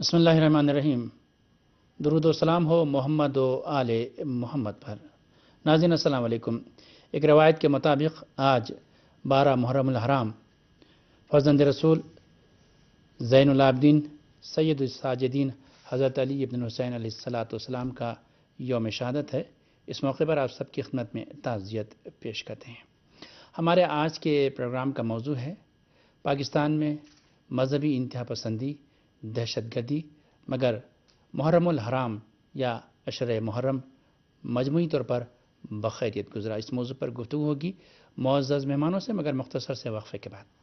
بسم اللہ الرحمن الرحیم۔ درود و سلام ہو محمد و آل محمد پر۔ ناظرین السلام علیکم۔ ایک روایت کے مطابق آج 12 محرم الحرام فرزند رسول زین العابدین سید الساجدین حضرت علی ابن حسین علیہ السلام کا یوم شہادت ہے۔ اس موقع پر آپ سب کی خدمت میں تعزیت پیش کرتے ہیں۔ ہمارے آج کے پروگرام کا موضوع ہے پاکستان میں مذہبی انتہا پسندی، دہشت گردی، مگر محرم الحرام یا عشرہ محرم مجموعی طور پر بخیریت گزرا۔ اس موضوع پر گفتگو ہوگی معزز مہمانوں سے، مگر مختصر سے وقفے کے بعد۔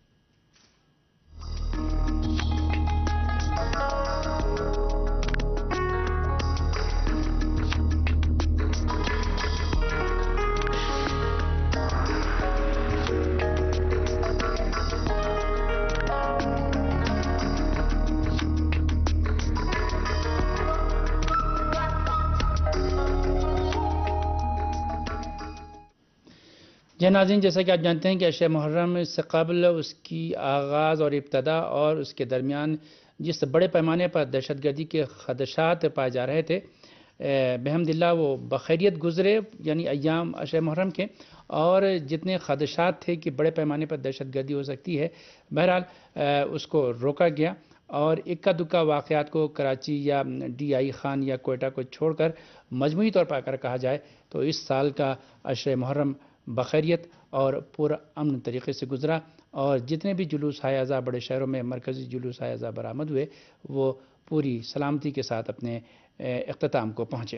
جی ناظرین، جیسا کہ آپ جانتے ہیں کہ عشرہ محرم سے قبل اس کی آغاز اور ابتدا اور اس کے درمیان جس بڑے پیمانے پر دہشت گردی کے خدشات پائے جا رہے تھے، بحمد اللہ وہ بخیریت گزرے، یعنی ایام عشرہ محرم کے، اور جتنے خدشات تھے کہ بڑے پیمانے پر دہشت گردی ہو سکتی ہے، بہرحال اس کو روکا گیا اور اکا دکا واقعات کو کراچی یا ڈی آئی خان یا کوئٹہ کو چھوڑ کر مجموعی طور پر اگر کہا جائے تو اس سال کا عشرہ محرم بخیریت اور پورا امن طریقے سے گزرا، اور جتنے بھی جلوس ہائے بڑے شہروں میں مرکزی جلوس ہائے برآمد ہوئے وہ پوری سلامتی کے ساتھ اپنے اختتام کو پہنچے۔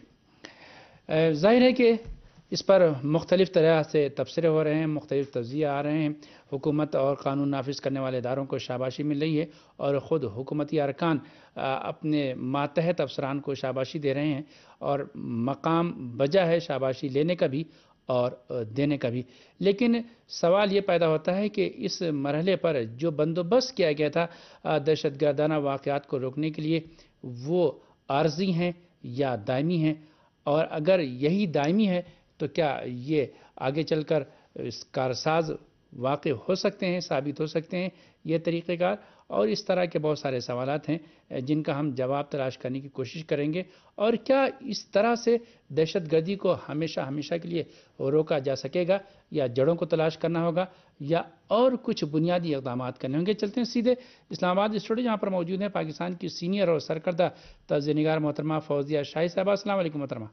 ظاہر ہے کہ اس پر مختلف طرح سے تبصرے ہو رہے ہیں، مختلف تجزیے آ رہے ہیں، حکومت اور قانون نافذ کرنے والے اداروں کو شاباشی مل رہی ہے، اور خود حکومتی ارکان اپنے ماتحت افسران کو شاباشی دے رہے ہیں، اور مقام بجا ہے شاباشی لینے کا بھی اور دینے کا بھی۔ لیکن سوال یہ پیدا ہوتا ہے کہ اس مرحلے پر جو بندوبست کیا گیا تھا دہشت گردانہ واقعات کو روکنے کے لیے، وہ عارضی ہیں یا دائمی ہیں، اور اگر یہی دائمی ہے تو کیا یہ آگے چل کر اس کارساز واقع ہو سکتے ہیں، ثابت ہو سکتے ہیں یہ طریقہ کار؟ اور اس طرح کے بہت سارے سوالات ہیں جن کا ہم جواب تلاش کرنے کی کوشش کریں گے۔ اور کیا اس طرح سے دہشت گردی کو ہمیشہ کے لیے روکا جا سکے گا، یا جڑوں کو تلاش کرنا ہوگا، یا اور کچھ بنیادی اقدامات کرنے ہوں گے؟ چلتے ہیں سیدھے اسلام آباد اسٹوڈیو، جہاں پر موجود ہیں پاکستان کی سینئر اور سرکردہ تجزیہ نگار محترمہ فوزیہ شاہی صاحبہ۔ السلام علیکم محترمہ۔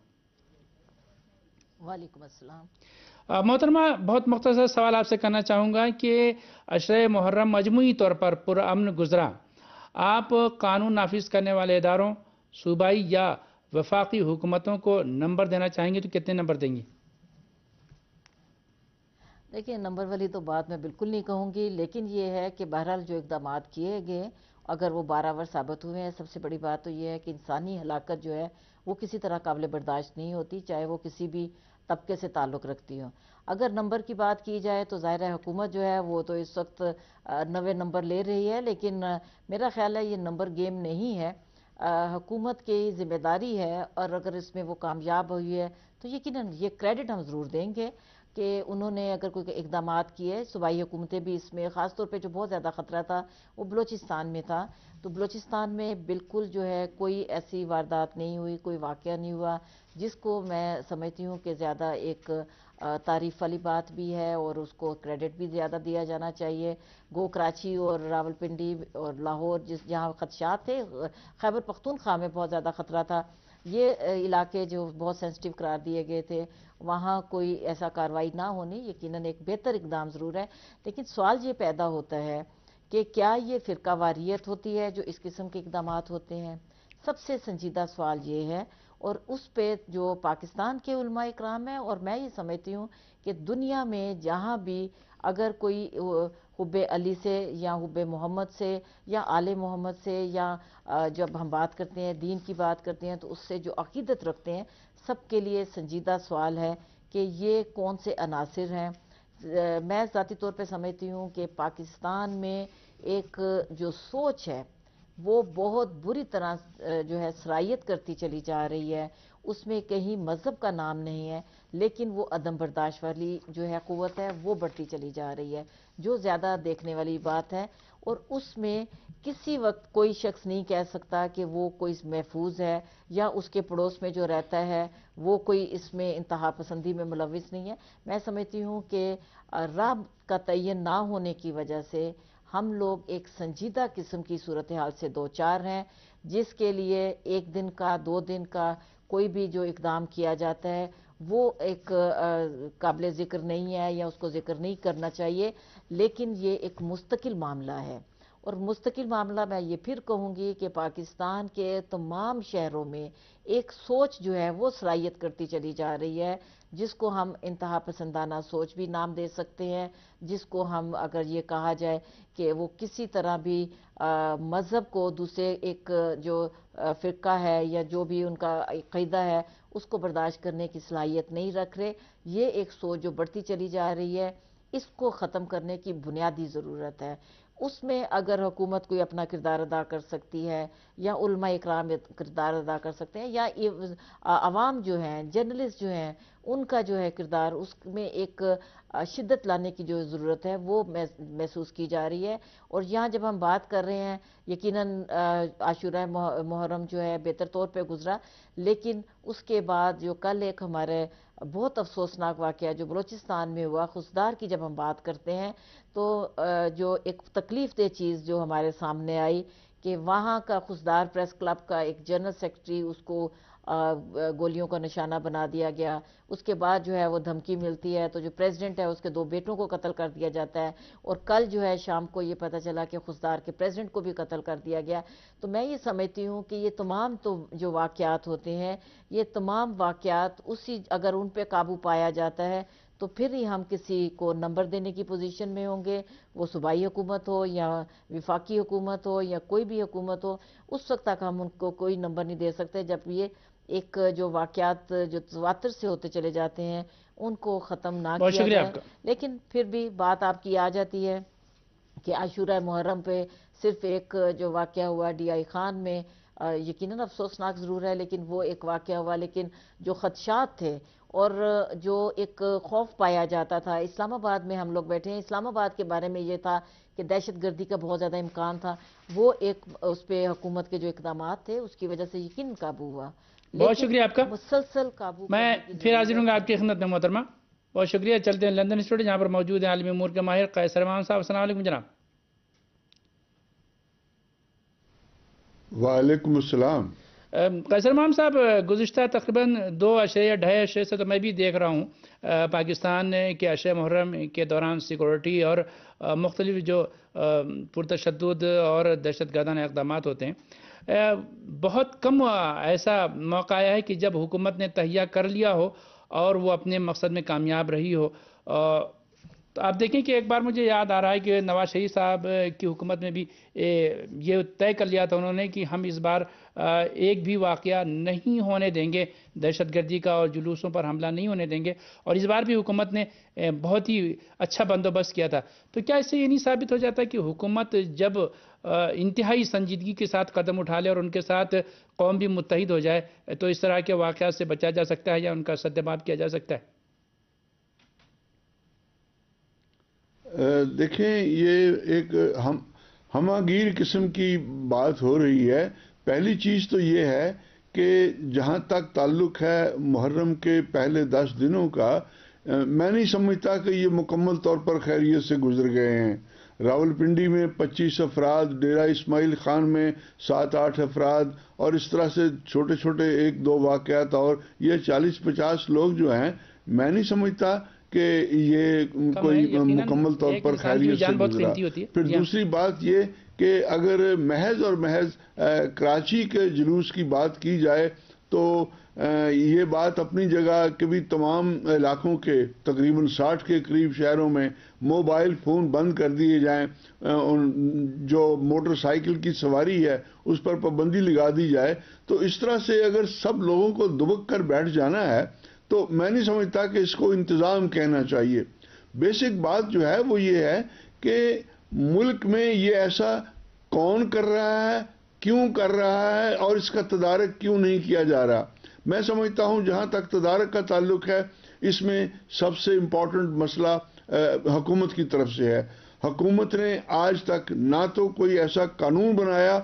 وعلیکم السلام۔ محترمہ، بہت مختصر سوال آپ سے کرنا چاہوں گا کہ عشرہ محرم مجموعی طور پر پرامن گزرا، آپ قانون نافذ کرنے والے اداروں، صوبائی یا وفاقی حکومتوں کو نمبر دینا چاہیں گے تو کتنے نمبر دیں گی؟ دیکھیں، نمبر والی تو بات میں بالکل نہیں کہوں گی، لیکن یہ ہے کہ بہرحال جو اقدامات کیے گئے اگر وہ باراور ثابت ہوئے ہیں، سب سے بڑی بات تو یہ ہے کہ انسانی ہلاکت جو ہے وہ کسی طرح قابل برداشت نہیں ہوتی، چاہے وہ کسی بھی طبقے سے تعلق رکھتی ہو۔ اگر نمبر کی بات کی جائے تو ظاہر ہے حکومت جو ہے وہ تو اس وقت 90 نمبر لے رہی ہے، لیکن میرا خیال ہے یہ نمبر گیم نہیں ہے، حکومت کی ذمہ داری ہے، اور اگر اس میں وہ کامیاب ہوئی ہے تو یقیناً یہ کریڈٹ ہم ضرور دیں گے کہ انہوں نے اگر کوئی اقدامات کیے، صوبائی حکومتیں بھی اس میں، خاص طور پہ جو بہت زیادہ خطرہ تھا وہ بلوچستان میں تھا، تو بلوچستان میں بالکل جو ہے کوئی ایسی واردات نہیں ہوئی، کوئی واقعہ نہیں ہوا جس کو میں سمجھتی ہوں کہ زیادہ ایک تعریف والی بات بھی ہے اور اس کو کریڈٹ بھی زیادہ دیا جانا چاہیے۔ گو کراچی اور راولپنڈی اور لاہور جہاں خدشات تھے، خیبر پختونخوا میں بہت زیادہ خطرہ تھا، یہ علاقے جو بہت سینسٹیو قرار دیے گئے تھے، وہاں کوئی ایسا کارروائی نہ ہونی یقیناً ایک بہتر اقدام ضرور ہے۔ لیکن سوال یہ پیدا ہوتا ہے کہ کیا یہ فرقہ واریت ہوتی ہے جو اس قسم کے اقدامات ہوتے ہیں؟ سب سے سنجیدہ سوال یہ ہے، اور اس پہ جو پاکستان کے علماء اکرام ہیں، اور میں یہ سمجھتی ہوں کہ دنیا میں جہاں بھی اگر کوئی حب علی سے یا حب محمد سے یا آل محمد سے، یا جب ہم بات کرتے ہیں دین کی بات کرتے ہیں تو اس سے جو عقیدت رکھتے ہیں، سب کے لیے سنجیدہ سوال ہے کہ یہ کون سے عناصر ہیں۔ میں ذاتی طور پہ سمجھتی ہوں کہ پاکستان میں ایک جو سوچ ہے وہ بہت بری طرح جو ہے سرایت کرتی چلی جا رہی ہے، اس میں کہیں مذہب کا نام نہیں ہے، لیکن وہ عدم برداشت والی جو ہے قوت ہے وہ بڑھتی چلی جا رہی ہے۔ جو زیادہ دیکھنے والی بات ہے اور اس میں کسی وقت کوئی شخص نہیں کہہ سکتا کہ وہ کوئی محفوظ ہے یا اس کے پڑوس میں جو رہتا ہے وہ کوئی اس میں انتہا پسندی میں ملوث نہیں ہے۔ میں سمجھتی ہوں کہ راہ کا تعین نہ ہونے کی وجہ سے ہم لوگ ایک سنجیدہ قسم کی صورتحال سے دوچار ہیں، جس کے لیے ایک دن کا 2 دن کا کوئی بھی جو اقدام کیا جاتا ہے وہ ایک قابل ذکر نہیں ہے یا اس کو ذکر نہیں کرنا چاہیے، لیکن یہ ایک مستقل معاملہ ہے۔ اور مستقل معاملہ میں یہ پھر کہوں گی کہ پاکستان کے تمام شہروں میں ایک سوچ جو ہے وہ صلاحیت کرتی چلی جا رہی ہے، جس کو ہم انتہا پسندانہ سوچ بھی نام دے سکتے ہیں، جس کو ہم اگر یہ کہا جائے کہ وہ کسی طرح بھی مذہب کو دوسرے ایک جو فرقہ ہے یا جو بھی ان کا عقیدہ ہے اس کو برداشت کرنے کی صلاحیت نہیں رکھ رہے۔ یہ ایک سوچ جو بڑھتی چلی جا رہی ہے، اس کو ختم کرنے کی بنیادی ضرورت ہے۔ اس میں اگر حکومت کوئی اپنا کردار ادا کر سکتی ہے یا علماء اکرام کردار ادا کر سکتے ہیں یا عوام جو ہیں، جرنلسٹ جو ہیں، ان کا جو ہے کردار، اس میں ایک شدت لانے کی جو ضرورت ہے وہ محسوس کی جا رہی ہے۔ اور یہاں جب ہم بات کر رہے ہیں، یقیناً عاشورہ محرم جو ہے بہتر طور پہ گزرا، لیکن اس کے بعد جو کل ایک ہمارے بہت افسوسناک واقعہ جو بلوچستان میں ہوا، خضدار کی جب ہم بات کرتے ہیں تو جو ایک تکلیف دہ چیز جو ہمارے سامنے آئی کہ وہاں کا خضدار پریس کلب کا ایک جنرل سیکرٹری، اس کو گولیوں کا نشانہ بنا دیا گیا۔ اس کے بعد جو ہے وہ دھمکی ملتی ہے تو جو پریزیڈنٹ ہے اس کے 2 بیٹوں کو قتل کر دیا جاتا ہے، اور کل جو ہے شام کو یہ پتہ چلا کہ خضدار کے پریزیڈنٹ کو بھی قتل کر دیا گیا۔ تو میں یہ سمجھتی ہوں کہ یہ تمام تو جو واقعات ہوتے ہیں، یہ تمام واقعات اگر ان پہ قابو پایا جاتا ہے تو پھر ہی ہم کسی کو نمبر دینے کی پوزیشن میں ہوں گے، وہ صوبائی حکومت ہو یا وفاقی حکومت ہو یا کوئی بھی حکومت ہو، اس وقت تک ہم ان کو کوئی نمبر نہیں دے سکتے جب یہ ایک جو واقعات جو تواتر سے ہوتے چلے جاتے ہیں ان کو ختم نہ بہت کیا شکریہ جائے۔ آپ کا۔ لیکن پھر بھی بات آپ کی آ جاتی ہے کہ عاشورہ محرم پہ صرف ایک جو واقعہ ہوا ڈی آئی خان میں، یقیناً افسوسناک ضرور ہے لیکن وہ ایک واقعہ ہوا، لیکن جو خدشات تھے اور جو ایک خوف پایا جاتا تھا، اسلام آباد میں ہم لوگ بیٹھے ہیں، اسلام آباد کے بارے میں یہ تھا کہ دہشت گردی کا بہت زیادہ امکان تھا، وہ ایک اس پہ حکومت کے جو اقدامات تھے اس کی وجہ سے یقیناً قابو ہوا، بہت لیکن شکریہ آپ کا۔ مسلسل قابو میں کرنے کی پھر حاضر ہوں ضرورت گا ہے۔ آپ کی خدمت میں محترمہ۔ بہت شکریہ۔ چلتے ہیں لندن اسٹوڈیو جہاں پر موجود ہیں عالمی امور کے ماہر قیصر امام صاحب۔ السلام علیکم جناب۔ وعلیکم السلام۔ قیصر امام صاحب، گزشتہ تقریباً 2.5 عرصے سے تو میں بھی دیکھ رہا ہوں پاکستان کے عشرہ محرم کے دوران سیکورٹی اور مختلف جو پرتشدد اور دہشت گردانہ اقدامات ہوتے ہیں، بہت کم ایسا موقع آیا ہے کہ جب حکومت نے تہیہ کر لیا ہو اور وہ اپنے مقصد میں کامیاب رہی ہو۔ تو آپ دیکھیں کہ ایک بار مجھے یاد آ رہا ہے کہ نواز شریف صاحب کی حکومت میں بھی یہ طے کر لیا تھا انہوں نے کہ ہم اس بار ایک بھی واقعہ نہیں ہونے دیں گے، دہشت گردی کا اور جلوسوں پر حملہ نہیں ہونے دیں گے، اور اس بار بھی حکومت نے بہت ہی اچھا بندوبست کیا تھا۔ تو کیا اس سے یہ نہیں ثابت ہو جاتا کہ حکومت جب انتہائی سنجیدگی کے ساتھ قدم اٹھا لے اور ان کے ساتھ قوم بھی متحد ہو جائے تو اس طرح کے واقعات سے بچا جا سکتا ہے یا ان کا سدباب کیا جا سکتا ہے؟ دیکھیں، یہ ایک ہمہ گیر قسم کی بات ہو رہی ہے۔ پہلی چیز تو یہ ہے کہ جہاں تک تعلق ہے محرم کے پہلے 10 دنوں کا، میں نہیں سمجھتا کہ یہ مکمل طور پر خیریت سے گزر گئے ہیں۔ راولپنڈی میں 25 افراد، ڈیرہ اسماعیل خان میں 7-8 افراد، اور اس طرح سے چھوٹے چھوٹے 1-2 واقعات، اور یہ 40-50 لوگ جو ہیں، میں نہیں سمجھتا کہ یہ کوئی مکمل طور پر خیریت سے گزرا۔ پھر دوسری بات یہ کہ اگر محض اور محض کراچی کے جلوس کی بات کی جائے تو یہ بات اپنی جگہ کہ بھی تمام علاقوں کے تقریباً 60 کے قریب شہروں میں موبائل فون بند کر دیے جائیں، جو موٹر سائیکل کی سواری ہے اس پر پابندی لگا دی جائے، تو اس طرح سے اگر سب لوگوں کو دبک کر بیٹھ جانا ہے تو میں نہیں سمجھتا کہ اس کو انتظام کہنا چاہیے۔ بیسک بات جو ہے وہ یہ ہے کہ ملک میں یہ ایسا کون کر رہا ہے، کیوں کر رہا ہے، اور اس کا تدارک کیوں نہیں کیا جا رہا۔ میں سمجھتا ہوں جہاں تک تدارک کا تعلق ہے، اس میں سب سے امپورٹنٹ مسئلہ حکومت کی طرف سے ہے۔ حکومت نے آج تک نہ تو کوئی ایسا قانون بنایا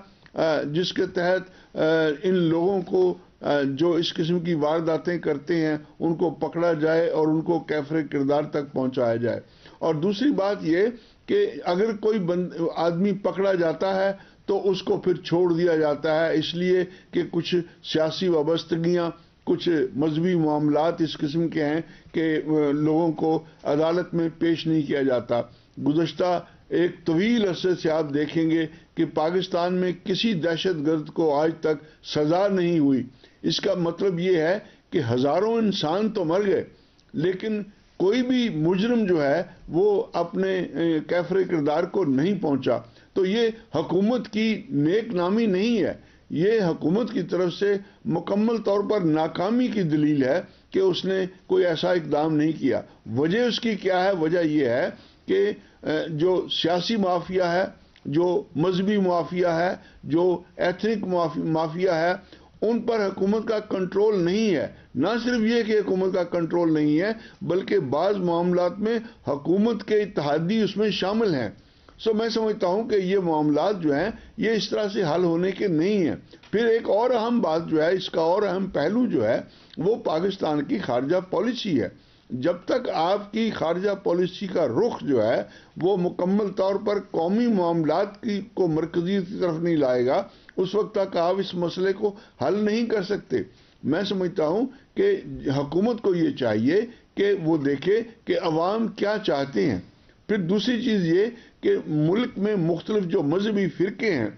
جس کے تحت ان لوگوں کو جو اس قسم کی وارداتیں کرتے ہیں ان کو پکڑا جائے اور ان کو کیفر کردار تک پہنچایا جائے. اور دوسری بات یہ کہ اگر کوئی آدمی پکڑا جاتا ہے تو اس کو پھر چھوڑ دیا جاتا ہے اس لیے کہ کچھ سیاسی وابستگیاں، کچھ مذہبی معاملات اس قسم کے ہیں کہ لوگوں کو عدالت میں پیش نہیں کیا جاتا. گزشتہ ایک طویل عرصے سے آپ دیکھیں گے کہ پاکستان میں کسی دہشت گرد کو آج تک سزا نہیں ہوئی. اس کا مطلب یہ ہے کہ ہزاروں انسان تو مر گئے لیکن کوئی بھی مجرم جو ہے وہ اپنے کیفر کردار کو نہیں پہنچا. تو یہ حکومت کی نیک نامی نہیں ہے، یہ حکومت کی طرف سے مکمل طور پر ناکامی کی دلیل ہے کہ اس نے کوئی ایسا اقدام نہیں کیا. وجہ اس کی کیا ہے؟ وجہ یہ ہے کہ جو سیاسی مافیا ہے، جو مذہبی مافیا ہے، جو ایتھنک مافیا ہے، ان پر حکومت کا کنٹرول نہیں ہے. نہ صرف یہ کہ حکومت کا کنٹرول نہیں ہے بلکہ بعض معاملات میں حکومت کے اتحادی اس میں شامل ہیں. میں سمجھتا ہوں کہ یہ معاملات جو ہیں یہ اس طرح سے حل ہونے کے نہیں ہیں. پھر ایک اور اہم بات جو ہے، اس کا اور اہم پہلو جو ہے وہ پاکستان کی خارجہ پالیسی ہے. جب تک آپ کی خارجہ پالیسی کا رخ جو ہے وہ مکمل طور پر قومی معاملات کو مرکزیت کی طرف نہیں لائے گا، اس وقت تک آپ اس مسئلے کو حل نہیں کر سکتے. میں سمجھتا ہوں کہ حکومت کو یہ چاہیے کہ وہ دیکھے کہ عوام کیا چاہتے ہیں. پھر دوسری چیز یہ کہ ملک میں مختلف جو مذہبی فرقے ہیں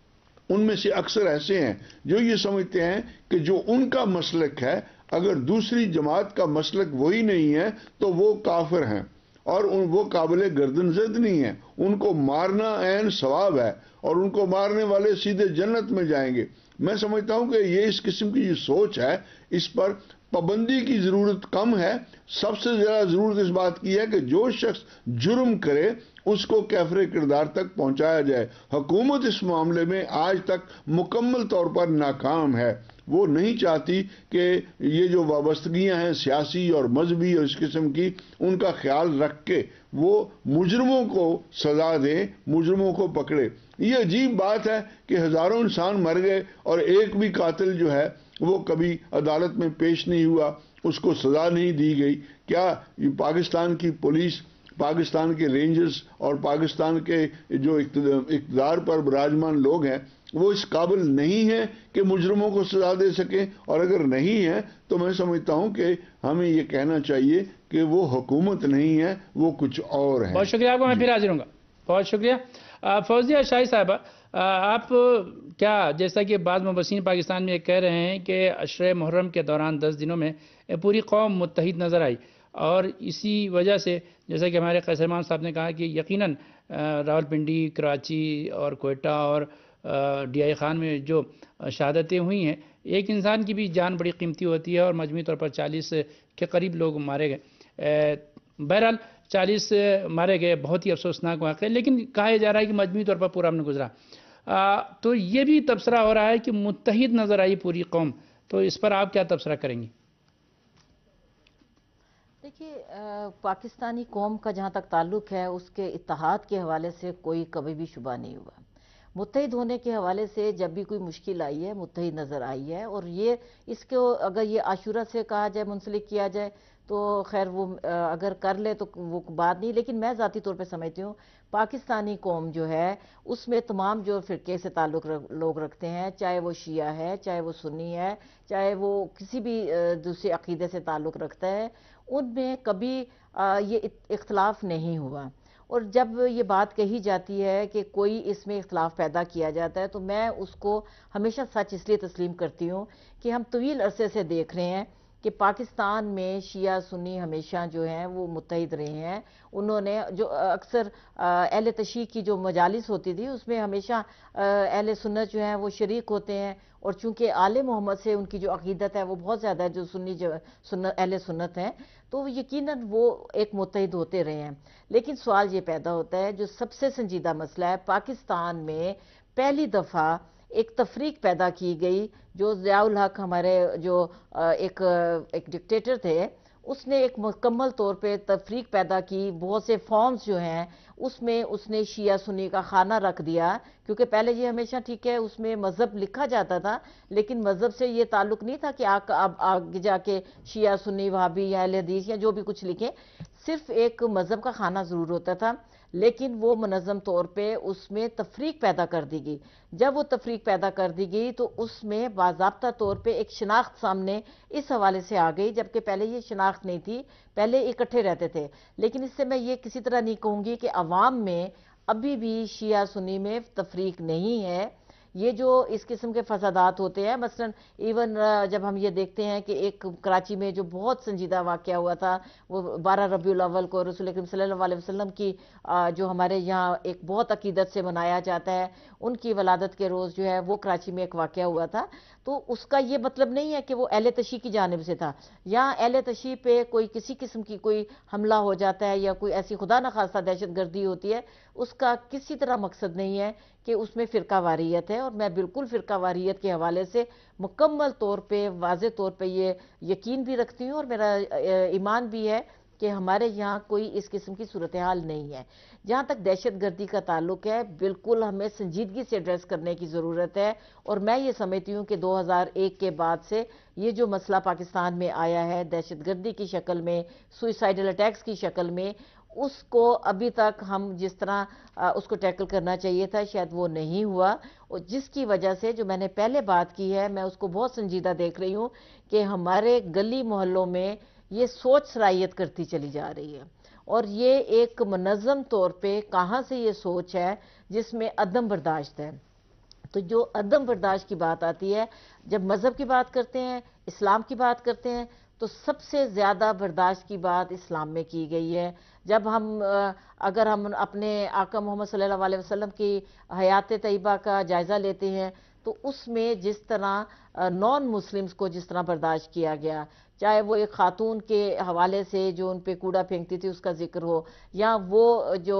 ان میں سے اکثر ایسے ہیں جو یہ سمجھتے ہیں کہ جو ان کا مسلک ہے اگر دوسری جماعت کا مسلک وہی نہیں ہے تو وہ کافر ہیں اور وہ قابل گردن زد نہیں ہیں. ان کو مارنا عین ثواب ہے اور ان کو مارنے والے سیدھے جنت میں جائیں گے. میں سمجھتا ہوں کہ یہ اس قسم کی جو سوچ ہے اس پر پابندی کی ضرورت کم ہے. سب سے زیادہ ضرورت اس بات کی ہے کہ جو شخص جرم کرے اس کو کیفر کردار تک پہنچایا جائے. حکومت اس معاملے میں آج تک مکمل طور پر ناکام ہے. وہ نہیں چاہتی کہ یہ جو وابستگیاں ہیں سیاسی اور مذہبی اور اس قسم کی ان کا خیال رکھ کے وہ مجرموں کو سزا دیں، مجرموں کو پکڑے. یہ عجیب بات ہے کہ ہزاروں انسان مر گئے اور ایک بھی قاتل جو ہے وہ کبھی عدالت میں پیش نہیں ہوا، اس کو سزا نہیں دی گئی. کیا پاکستان کی پولیس، پاکستان کے رینجرز اور پاکستان کے جو اقتدار پر براجمان لوگ ہیں وہ اس قابل نہیں ہیں کہ مجرموں کو سزا دے سکیں؟ اور اگر نہیں ہیں تو میں سمجھتا ہوں کہ ہمیں یہ کہنا چاہیے کہ وہ حکومت نہیں ہے، وہ کچھ اور ہیں. بہت شکریہ آپ کو. میں پھر حاضر ہوں گا. بہت شکریہ. فوزیہ شاہی صاحبہ، آپ کیا جیسا کہ بعض مبصرین پاکستان میں یہ کہہ رہے ہیں کہ عشرہ محرم کے دوران 10 دنوں میں پوری قوم متحد نظر آئی اور اسی وجہ سے جیسا کہ ہمارے قیصر امام صاحب نے کہا کہ یقیناً راولپنڈی، کراچی اور کوئٹہ اور ڈی آئی خان میں جو شہادتیں ہوئی ہیں، ایک انسان کی بھی جان بڑی قیمتی ہوتی ہے اور مجموعی طور پر 40 کے قریب لوگ مارے گئے. بہرحال 40 مارے گئے، بہت ہی افسوسناک واقعہ، لیکن کہا جا رہا ہے کہ مجموعی طور پر پورا ہم نے گزرا. تو یہ بھی تبصرہ ہو رہا ہے کہ متحد نظر آئی پوری قوم. تو اس پر آپ کیا تبصرہ کریں گی؟ دیکھیے، پاکستانی قوم کا جہاں تک تعلق ہے اس کے اتحاد کے حوالے سے کوئی کبھی بھی شبہ نہیں ہوا. متحد ہونے کے حوالے سے جب بھی کوئی مشکل آئی ہے متحد نظر آئی ہے. اور یہ اس کو اگر یہ عاشورہ سے کہا جائے، منسلک کیا جائے تو خیر وہ اگر کر لے تو وہ بات نہیں. لیکن میں ذاتی طور پہ سمجھتی ہوں پاکستانی قوم جو ہے اس میں تمام جو فرقے سے تعلق لوگ رکھتے ہیں، چاہے وہ شیعہ ہے، چاہے وہ سنی ہے، چاہے وہ کسی بھی دوسرے عقیدے سے تعلق رکھتا ہے، ان میں کبھی یہ اختلاف نہیں ہوا. اور جب یہ بات کہی جاتی ہے کہ کوئی اس میں اختلاف پیدا کیا جاتا ہے تو میں اس کو ہمیشہ سچ اس لیے تسلیم کرتی ہوں کہ ہم طویل عرصے سے دیکھ رہے ہیں کہ پاکستان میں شیعہ سنی ہمیشہ جو ہیں وہ متحد رہے ہیں. انہوں نے جو اکثر اہل تشیع کی جو مجالس ہوتی تھی اس میں ہمیشہ اہل سنت جو ہیں وہ شریک ہوتے ہیں. اور چونکہ آل محمد سے ان کی جو عقیدت ہے وہ بہت زیادہ ہے، جو سنی جو اہل سنت ہیں، تو یقیناً وہ ایک متحد ہوتے رہے ہیں. لیکن سوال یہ پیدا ہوتا ہے، جو سب سے سنجیدہ مسئلہ ہے، پاکستان میں پہلی دفعہ ایک تفریق پیدا کی گئی. جو ضیاء الحق ہمارے جو ایک ڈکٹیٹر تھے، اس نے ایک مکمل طور پہ تفریق پیدا کی. بہت سے فارمز جو ہیں اس میں اس نے شیعہ سنی کا خانہ رکھ دیا, کیونکہ پہلے یہ ہمیشہ ٹھیک ہے اس میں مذہب لکھا جاتا تھا, لیکن مذہب سے یہ تعلق نہیں تھا کہ اب آگے جا کے شیعہ سنی وہابی یا اہل حدیث یا جو بھی کچھ لکھیں, صرف ایک مذہب کا خانہ ضرور ہوتا تھا. لیکن وہ منظم طور پہ اس میں تفریق پیدا کر دی گئی. جب وہ تفریق پیدا کر دی گئی تو اس میں باضابطہ طور پہ ایک شناخت سامنے اس حوالے سے آ گئی, جبکہ پہلے یہ شناخت نہیں تھی, پہلے اکٹھے رہتے تھے. لیکن اس سے میں یہ کسی طرح نہیں کہوں گی کہ عوام میں ابھی بھی شیعہ سنی میں تفریق نہیں ہے. یہ جو اس قسم کے فسادات ہوتے ہیں, مثلا ایون جب ہم یہ دیکھتے ہیں کہ ایک کراچی میں جو بہت سنجیدہ واقعہ ہوا تھا, وہ 12 ربیع الاول کو رسول اکرم صلی اللہ علیہ وسلم کی جو ہمارے یہاں ایک بہت عقیدت سے منایا جاتا ہے, ان کی ولادت کے روز جو ہے وہ کراچی میں ایک واقعہ ہوا تھا. تو اس کا یہ مطلب نہیں ہے کہ وہ اہل تشیع کی جانب سے تھا, یا اہل تشیع پہ کوئی کسی قسم کی کوئی حملہ ہو جاتا ہے یا کوئی ایسی خدا نخواستہ دہشت گردی ہوتی ہے, اس کا کسی طرح مقصد نہیں ہے کہ اس میں فرقہ واریت ہے. اور میں بالکل فرقہ واریت کے حوالے سے مکمل طور پہ واضح طور پہ یہ یقین بھی رکھتی ہوں, اور میرا ایمان بھی ہے کہ ہمارے یہاں کوئی اس قسم کی صورتحال نہیں ہے. جہاں تک دہشت گردی کا تعلق ہے, بالکل ہمیں سنجیدگی سے ایڈریس کرنے کی ضرورت ہے. اور میں یہ سمجھتی ہوں کہ 2001 کے بعد سے یہ جو مسئلہ پاکستان میں آیا ہے دہشت گردی کی شکل میں, سوئسائیڈل اٹیکس کی شکل میں, اس کو ابھی تک ہم جس طرح اس کو ٹیکل کرنا چاہیے تھا شاید وہ نہیں ہوا. اور جس کی وجہ سے جو میں نے پہلے بات کی ہے, میں اس کو بہت سنجیدہ دیکھ رہی ہوں کہ ہمارے گلی محلوں میں یہ سوچ سرایت کرتی چلی جا رہی ہے. اور یہ ایک منظم طور پہ کہاں سے یہ سوچ ہے جس میں عدم برداشت ہے. تو جو عدم برداشت کی بات آتی ہے, جب مذہب کی بات کرتے ہیں, اسلام کی بات کرتے ہیں, تو سب سے زیادہ برداشت کی بات اسلام میں کی گئی ہے. جب اگر ہم اپنے آقا محمد صلی اللہ علیہ وسلم کی حیات طیبہ کا جائزہ لیتے ہیں تو اس میں جس طرح نان مسلمز کو جس طرح برداشت کیا گیا, چاہے وہ ایک خاتون کے حوالے سے جو ان پہ کوڑا پھینکتی تھی اس کا ذکر ہو, یا وہ جو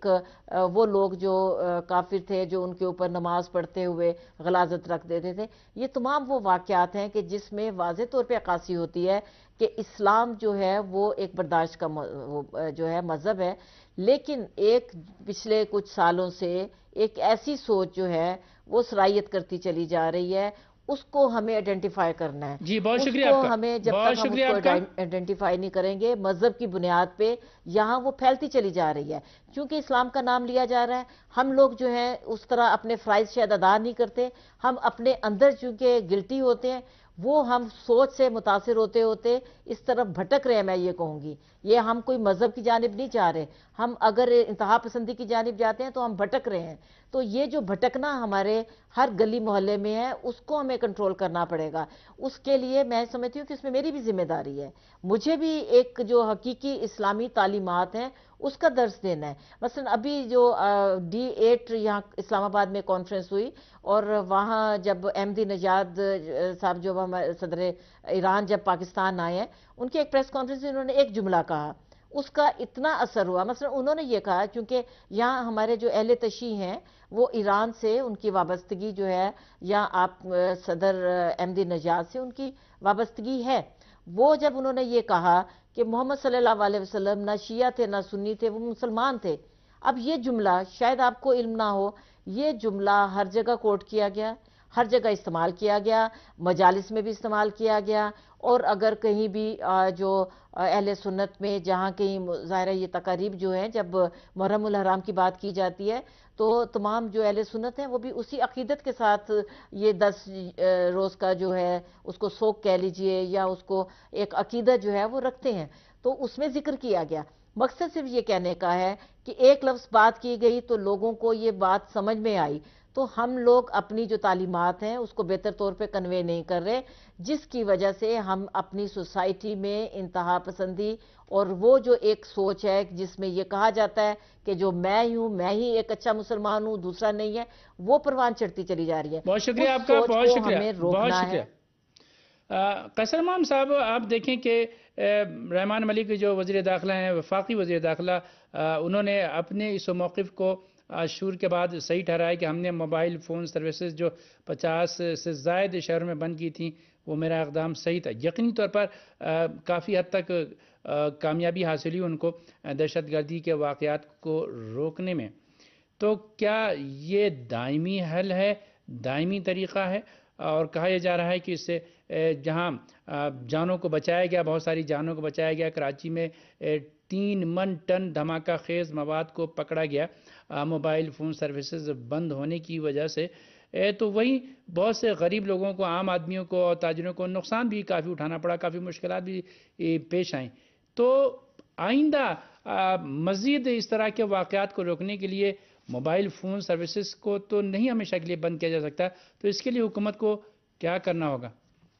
وہ لوگ جو کافر تھے جو ان کے اوپر نماز پڑھتے ہوئے غلاظت رکھ دیتے تھے, یہ تمام وہ واقعات ہیں کہ جس میں واضح طور پہ عکاسی ہوتی ہے کہ اسلام جو ہے وہ ایک برداشت کا جو ہے مذہب ہے. لیکن ایک پچھلے کچھ سالوں سے ایک ایسی سوچ جو ہے وہ سرایت کرتی چلی جا رہی ہے, اس کو ہمیں آئیڈینٹیفائی کرنا ہے. جی بہت شکریہ آپ کا. ہمیں جب تک ہم اس کو آئیڈینٹیفائی نہیں کریں گے, مذہب کی بنیاد پہ یہاں وہ پھیلتی چلی جا رہی ہے. کیونکہ اسلام کا نام لیا جا رہا ہے, ہم لوگ جو ہیں اس طرح اپنے فرائض شاید ادا نہیں کرتے, ہم اپنے اندر چونکہ گلٹی ہوتے ہیں, وہ ہم سوچ سے متاثر ہوتے ہوتے اس طرف بھٹک رہے ہیں. میں یہ کہوں گی یہ ہم کوئی مذہب کی جانب نہیں جا رہے, ہم اگر انتہا پسندی کی جانب جاتے ہیں تو ہم بھٹک رہے ہیں. تو یہ جو بھٹکنا ہمارے ہر گلی محلے میں ہے, اس کو ہمیں کنٹرول کرنا پڑے گا. اس کے لیے میں سمجھتی ہوں کہ اس میں میری بھی ذمہ داری ہے, مجھے بھی ایک جو حقیقی اسلامی تعلیمات ہیں اس کا درس دینا ہے. مثلا ابھی جو D8 یہاں اسلام آباد میں کانفرنس ہوئی, اور وہاں جب احمدی نژاد صاحب جو صدر ایران جب پاکستان آئے ہیں, ان کی ایک پریس کانفرنس میں انہوں نے ایک جملہ کہا, اس کا اتنا اثر ہوا. مثلا انہوں نے یہ کہا کیونکہ یہاں ہمارے جو اہل تشیع ہیں وہ ایران سے ان کی وابستگی جو ہے, یا آپ صدر احمدی نژاد سے ان کی وابستگی ہے, وہ جب انہوں نے یہ کہا کہ محمد صلی اللہ علیہ وسلم نہ شیعہ تھے نہ سنی تھے, وہ مسلمان تھے. اب یہ جملہ شاید آپ کو علم نہ ہو, یہ جملہ ہر جگہ کوٹ کیا گیا, ہر جگہ استعمال کیا گیا, مجالس میں بھی استعمال کیا گیا. اور اگر کہیں بھی جو اہل سنت میں جہاں کہیں ظاہر ہے یہ تقاریب جو ہیں جب محرم الحرام کی بات کی جاتی ہے تو تمام جو اہل سنت ہیں وہ بھی اسی عقیدت کے ساتھ یہ 10 روز کا جو ہے اس کو سوگ کہہ لیجئے یا اس کو ایک عقیدت جو ہے وہ رکھتے ہیں. تو اس میں ذکر کیا گیا. مقصد صرف یہ کہنے کا ہے کہ ایک لفظ بات کی گئی تو لوگوں کو یہ بات سمجھ میں آئی, تو ہم لوگ اپنی جو تعلیمات ہیں اس کو بہتر طور پہ کنوے نہیں کر رہے, جس کی وجہ سے ہم اپنی سوسائٹی میں انتہا پسندی اور وہ جو ایک سوچ ہے جس میں یہ کہا جاتا ہے کہ جو میں ہوں میں ہی ایک اچھا مسلمان ہوں دوسرا نہیں ہے, وہ پروان چڑھتی چلی جا رہی ہے. بہت شکریہ آپ کا, بہت شکریہ, بہت شکریہ. قیصر امام صاحب, آپ دیکھیں کہ رحمان ملک جو وزیر داخلہ ہیں, وفاقی وزیر داخلہ, انہوں نے اپنے اس موقف کو شور کے بعد صحیح ٹھہرایا کہ ہم نے موبائل فون سروسز جو 50 سے زائد شہروں میں بند کی تھیں وہ میرا اقدام صحیح تھا. یقینی طور پر کافی حد تک کامیابی حاصل ہوئی ان کو دہشت گردی کے واقعات کو روکنے میں. تو کیا یہ دائمی حل ہے، دائمی طریقہ ہے؟ اور کہا یہ جا رہا ہے کہ اس سے جہاں جانوں کو بچایا گیا، بہت ساری جانوں کو بچایا گیا، کراچی میں 3 من ٹن دھماکہ خیز مواد کو پکڑا گیا موبائل فون سروسز بند ہونے کی وجہ سے، تو وہی بہت سے غریب لوگوں کو، عام آدمیوں کو اور تاجروں کو نقصان بھی کافی اٹھانا پڑا، کافی مشکلات بھی پیش آئیں. تو آئندہ مزید اس طرح کے واقعات کو روکنے کے لیے موبائل فون سروسز کو تو نہیں ہمیشہ کے لیے بند کیا جا سکتا، تو اس کے لیے حکومت کو کیا کرنا ہوگا؟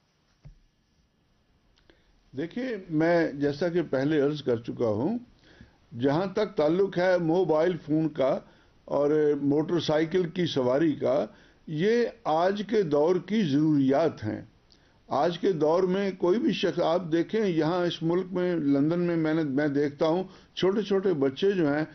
دیکھیے، میں جیسا کہ پہلے عرض کر چکا ہوں، جہاں تک تعلق ہے موبائل فون کا اور موٹر سائیکل کی سواری کا، یہ آج کے دور کی ضروریات ہیں. آج کے دور میں کوئی بھی شخص، آپ دیکھیں یہاں اس ملک میں لندن میں میں دیکھتا ہوں چھوٹے چھوٹے بچے جو ہیں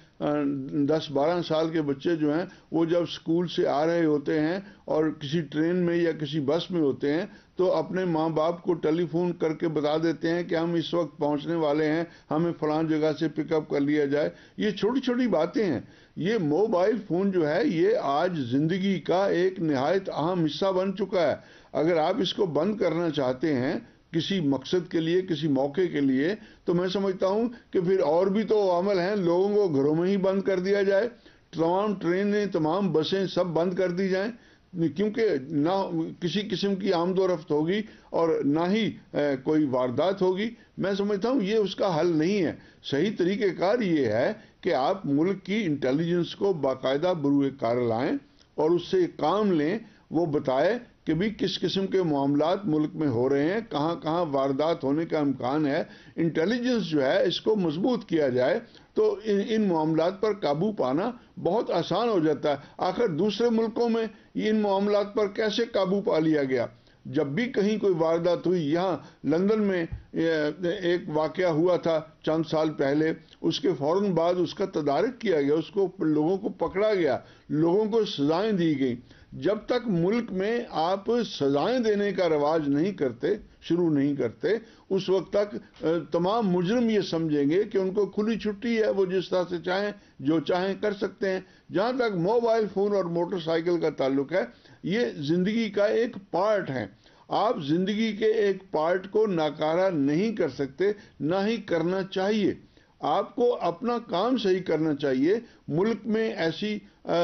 10-12 سال کے بچے جو ہیں، وہ جب اسکول سے آ رہے ہوتے ہیں اور کسی ٹرین میں یا کسی بس میں ہوتے ہیں تو اپنے ماں باپ کو ٹیلی فون کر کے بتا دیتے ہیں کہ ہم اس وقت پہنچنے والے ہیں، ہمیں فلاں جگہ سے پک اپ کر لیا جائے. یہ چھوٹی چھوٹی باتیں ہیں. یہ موبائل فون جو ہے یہ آج زندگی کا ایک نہایت اہم حصہ بن چکا ہے. اگر آپ اس کو بند کرنا چاہتے ہیں کسی مقصد کے لیے، کسی موقع کے لیے، تو میں سمجھتا ہوں کہ پھر اور بھی تو عمل ہیں. لوگوں کو گھروں میں ہی بند کر دیا جائے، تمام ٹرینیں، تمام بسیں سب بند کر دی جائیں، کیونکہ نہ کسی قسم کی آمد و رفت ہوگی اور نہ ہی کوئی واردات ہوگی. میں سمجھتا ہوں یہ اس کا حل نہیں ہے. صحیح طریقہ کار یہ ہے کہ آپ ملک کی انٹیلیجنس کو باقاعدہ بروئے کار لائیں اور اس سے کام لیں. وہ بتائے کہ بھی کس قسم کے معاملات ملک میں ہو رہے ہیں، کہاں کہاں واردات ہونے کا امکان ہے. انٹیلیجنس جو ہے اس کو مضبوط کیا جائے تو ان معاملات پر قابو پانا بہت آسان ہو جاتا ہے. آخر دوسرے ملکوں میں ان معاملات پر کیسے قابو پا لیا گیا؟ جب بھی کہیں کوئی واردات ہوئی، یہاں لندن میں ایک واقعہ ہوا تھا چند سال پہلے، اس کے فوراً بعد اس کا تدارک کیا گیا، اس کو لوگوں کو پکڑا گیا، لوگوں کو سزائیں دی گئیں. جب تک ملک میں آپ سزائیں دینے کا رواج نہیں کرتے، شروع نہیں کرتے، اس وقت تک تمام مجرم یہ سمجھیں گے کہ ان کو کھلی چھٹی ہے، وہ جس طرح سے چاہیں جو چاہیں کر سکتے ہیں. جہاں تک موبائل فون اور موٹر سائیکل کا تعلق ہے، یہ زندگی کا ایک پارٹ ہے. آپ زندگی کے ایک پارٹ کو ناکارہ نہیں کر سکتے، نہ ہی کرنا چاہیے. آپ کو اپنا کام صحیح کرنا چاہیے. ملک میں ایسی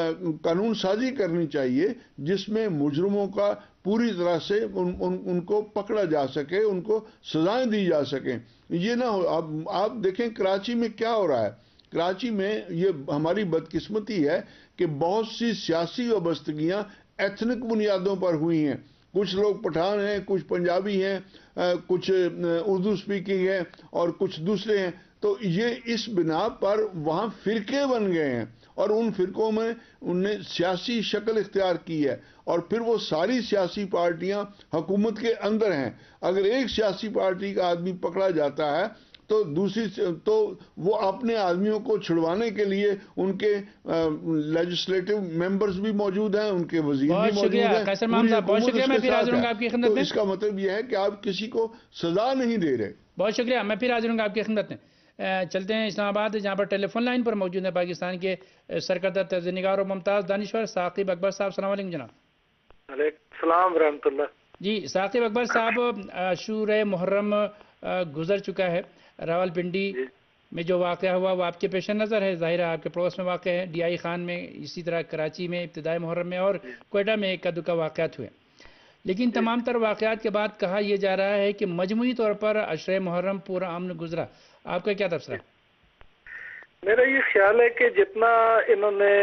قانون سازی کرنی چاہیے جس میں مجرموں کا پوری طرح سے ان کو پکڑا جا سکے، ان کو سزائیں دی جا سکیں. یہ نہ ہو. آپ دیکھیں کراچی میں کیا ہو رہا ہے. کراچی میں یہ ہماری بدقسمتی ہے کہ بہت سی سیاسی وابستگیاں ایتھنک بنیادوں پر ہوئی ہیں. کچھ لوگ پٹھان ہیں، کچھ پنجابی ہیں، کچھ اردو سپیکنگ ہیں اور کچھ دوسرے ہیں. تو یہ اس بنا پر وہاں فرقے بن گئے ہیں اور ان فرقوں میں ان نے سیاسی شکل اختیار کی ہے اور پھر وہ ساری سیاسی پارٹیاں حکومت کے اندر ہیں. اگر ایک سیاسی پارٹی کا آدمی پکڑا جاتا ہے تو تو وہ اپنے آدمیوں کو چھڑوانے کے لیے ان کے لیجسلیٹو ممبرز بھی موجود ہیں، ان کے وزیر بھی موجود ہیں. قیصر محمد صاحب بہت شکریہ. میں پھر حاضر ہوں گا آپ کی خدمت میں. تو اس کا مطلب یہ ہے کہ آپ کسی کو سزا نہیں دے رہے. بہت شکریہ. میں پھر حاضر ہوں گا آپ کی خدمت میں. چلتے ہیں اسلام آباد، جہاں پر ٹیلی فون لائن پر موجود ہیں پاکستان کے سرکردہ طرز نگار و ممتاز دانشور ثاقب اکبر صاحب. السلام علیکم جناب. وعلیکم السلام ورحمۃ اللہ. جی ثاقب اکبر صاحب، عاشورہ محرم گزر چکا ہے. راولپنڈی میں جو واقعہ ہوا وہ آپ کے پیش نظر ہے، ظاہر ہے آپ کے پڑوس میں واقع ہے. ڈی آئی خان میں، اسی طرح کراچی میں ابتدائی محرم میں، اور کوئٹہ میں ایک دو واقعات ہوئے. لیکن تمام تر واقعات کے بعد کہا یہ جا رہا ہے کہ مجموعی طور پر عشرہ محرم پورا امن گزرا. آپ کا کیا تبصرہ؟ میرا یہ خیال ہے کہ جتنا انہوں نے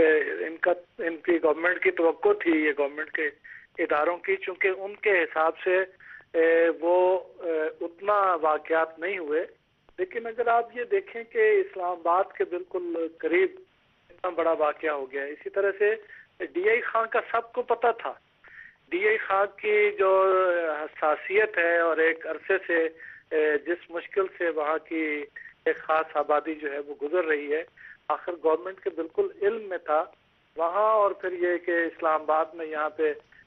ان کی گورنمنٹ کی توقع تھی، یہ گورنمنٹ کے اداروں کی، چونکہ ان کے حساب سے وہ اتنا واقعات نہیں ہوئے. لیکن اگر آپ یہ دیکھیں کہ اسلام آباد کے بالکل قریب اتنا بڑا واقعہ ہو گیا. اسی طرح سے ڈی آئی خان کا سب کو پتہ تھا. ڈی آئی خان کی جو حساسیت ہے اور ایک عرصے سے جس مشکل سے وہاں کی ایک خاص آبادی جو ہے وہ گزر رہی ہے، آخر گورنمنٹ کے بالکل علم میں تھا وہاں. اور پھر یہ کہ اسلام آباد میں یہاں پہ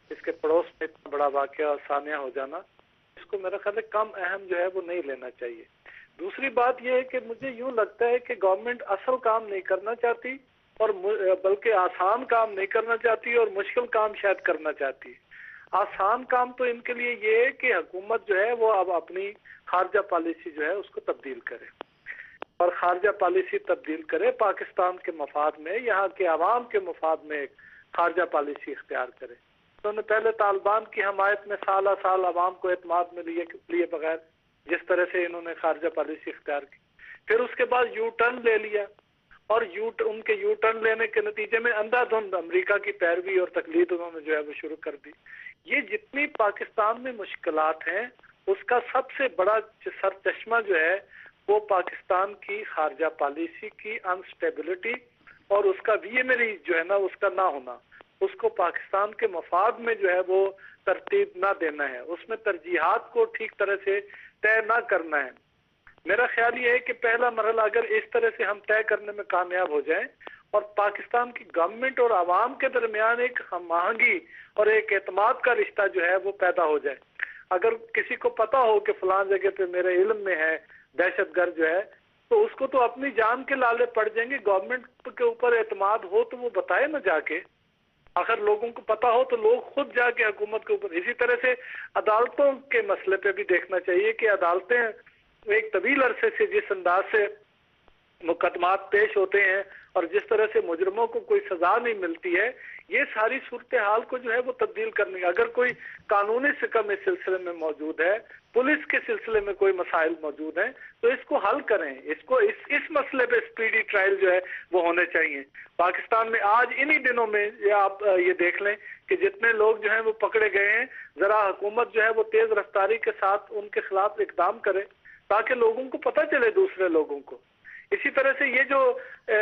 اس کے پڑوس میں اتنا بڑا واقعہ ثانیہ ہو جانا، اس کو میرا خیال ہے کم اہم جو ہے وہ نہیں لینا چاہیے۔ دوسری بات یہ ہے کہ مجھے یوں لگتا ہے کہ گورنمنٹ اصل کام نہیں کرنا چاہتی، اور بلکہ آسان کام نہیں کرنا چاہتی اور مشکل کام شاید کرنا چاہتی ہے۔ آسان کام تو ان کے لیے یہ ہے کہ حکومت جو ہے وہ اب اپنی خارجہ پالیسی جو ہے اس کو تبدیل کرے، اور خارجہ پالیسی تبدیل کرے پاکستان کے مفاد میں، یہاں کے عوام کے مفاد میں ایک خارجہ پالیسی اختیار کرے۔ انہوں نے پہلے طالبان کی حمایت میں سالہ سال عوام کو اعتماد میں لیے بغیر جس طرح سے انہوں نے خارجہ پالیسی اختیار کی، پھر اس کے بعد یو ٹرن لے لیا، اور ان کے یو ٹرن لینے کے نتیجے میں اندھا دھند امریکہ کی پیروی اور تقلید انہوں نے جو ہے وہ شروع کر دی۔ یہ جتنی پاکستان میں مشکلات ہیں اس کا سب سے بڑا سر چشمہ جو ہے وہ پاکستان کی خارجہ پالیسی کی انسٹیبلٹی اور اس کا ویژنری جو ہے نا اس کا نہ ہونا، اس کو پاکستان کے مفاد میں جو ہے وہ ترتیب نہ دینا ہے، اس میں ترجیحات کو ٹھیک طرح سے طے نہ کرنا ہے۔ میرا خیال یہ ہے کہ پہلا مرحلہ اگر اس طرح سے ہم طے کرنے میں کامیاب ہو جائیں اور پاکستان کی گورنمنٹ اور عوام کے درمیان ایک ہم آہنگی اور ایک اعتماد کا رشتہ جو ہے وہ پیدا ہو جائے، اگر کسی کو پتا ہو کہ فلاں جگہ پہ میرے علم میں ہے دہشت گرد جو ہے، تو اس کو تو اپنی جان کے لالے پڑ جائیں گے۔ گورنمنٹ کے اوپر اعتماد ہو تو وہ بتائے نا جا کے، اگر لوگوں کو پتا ہو تو لوگ خود جا کے حکومت کے اوپر۔ اسی طرح سے عدالتوں کے مسئلے پہ بھی دیکھنا چاہیے کہ عدالتیں ایک طویل عرصے سے جس انداز سے مقدمات پیش ہوتے ہیں اور جس طرح سے مجرموں کو کوئی سزا نہیں ملتی ہے، یہ ساری صورتحال کو جو ہے وہ تبدیل کرنے، اگر کوئی قانونی حکم اس سلسلے میں موجود ہے، پولیس کے سلسلے میں کوئی مسائل موجود ہیں تو اس کو حل کریں، اس مسئلے پہ سپیڈی ٹرائل جو ہے وہ ہونے چاہیے۔ پاکستان میں آج انہی دنوں میں آپ یہ دیکھ لیں کہ جتنے لوگ جو ہیں وہ پکڑے گئے ہیں، ذرا حکومت جو ہے وہ تیز رفتاری کے ساتھ ان کے خلاف اقدام کرے تاکہ لوگوں کو پتہ چلے، دوسرے لوگوں کو۔ اسی طرح سے یہ جو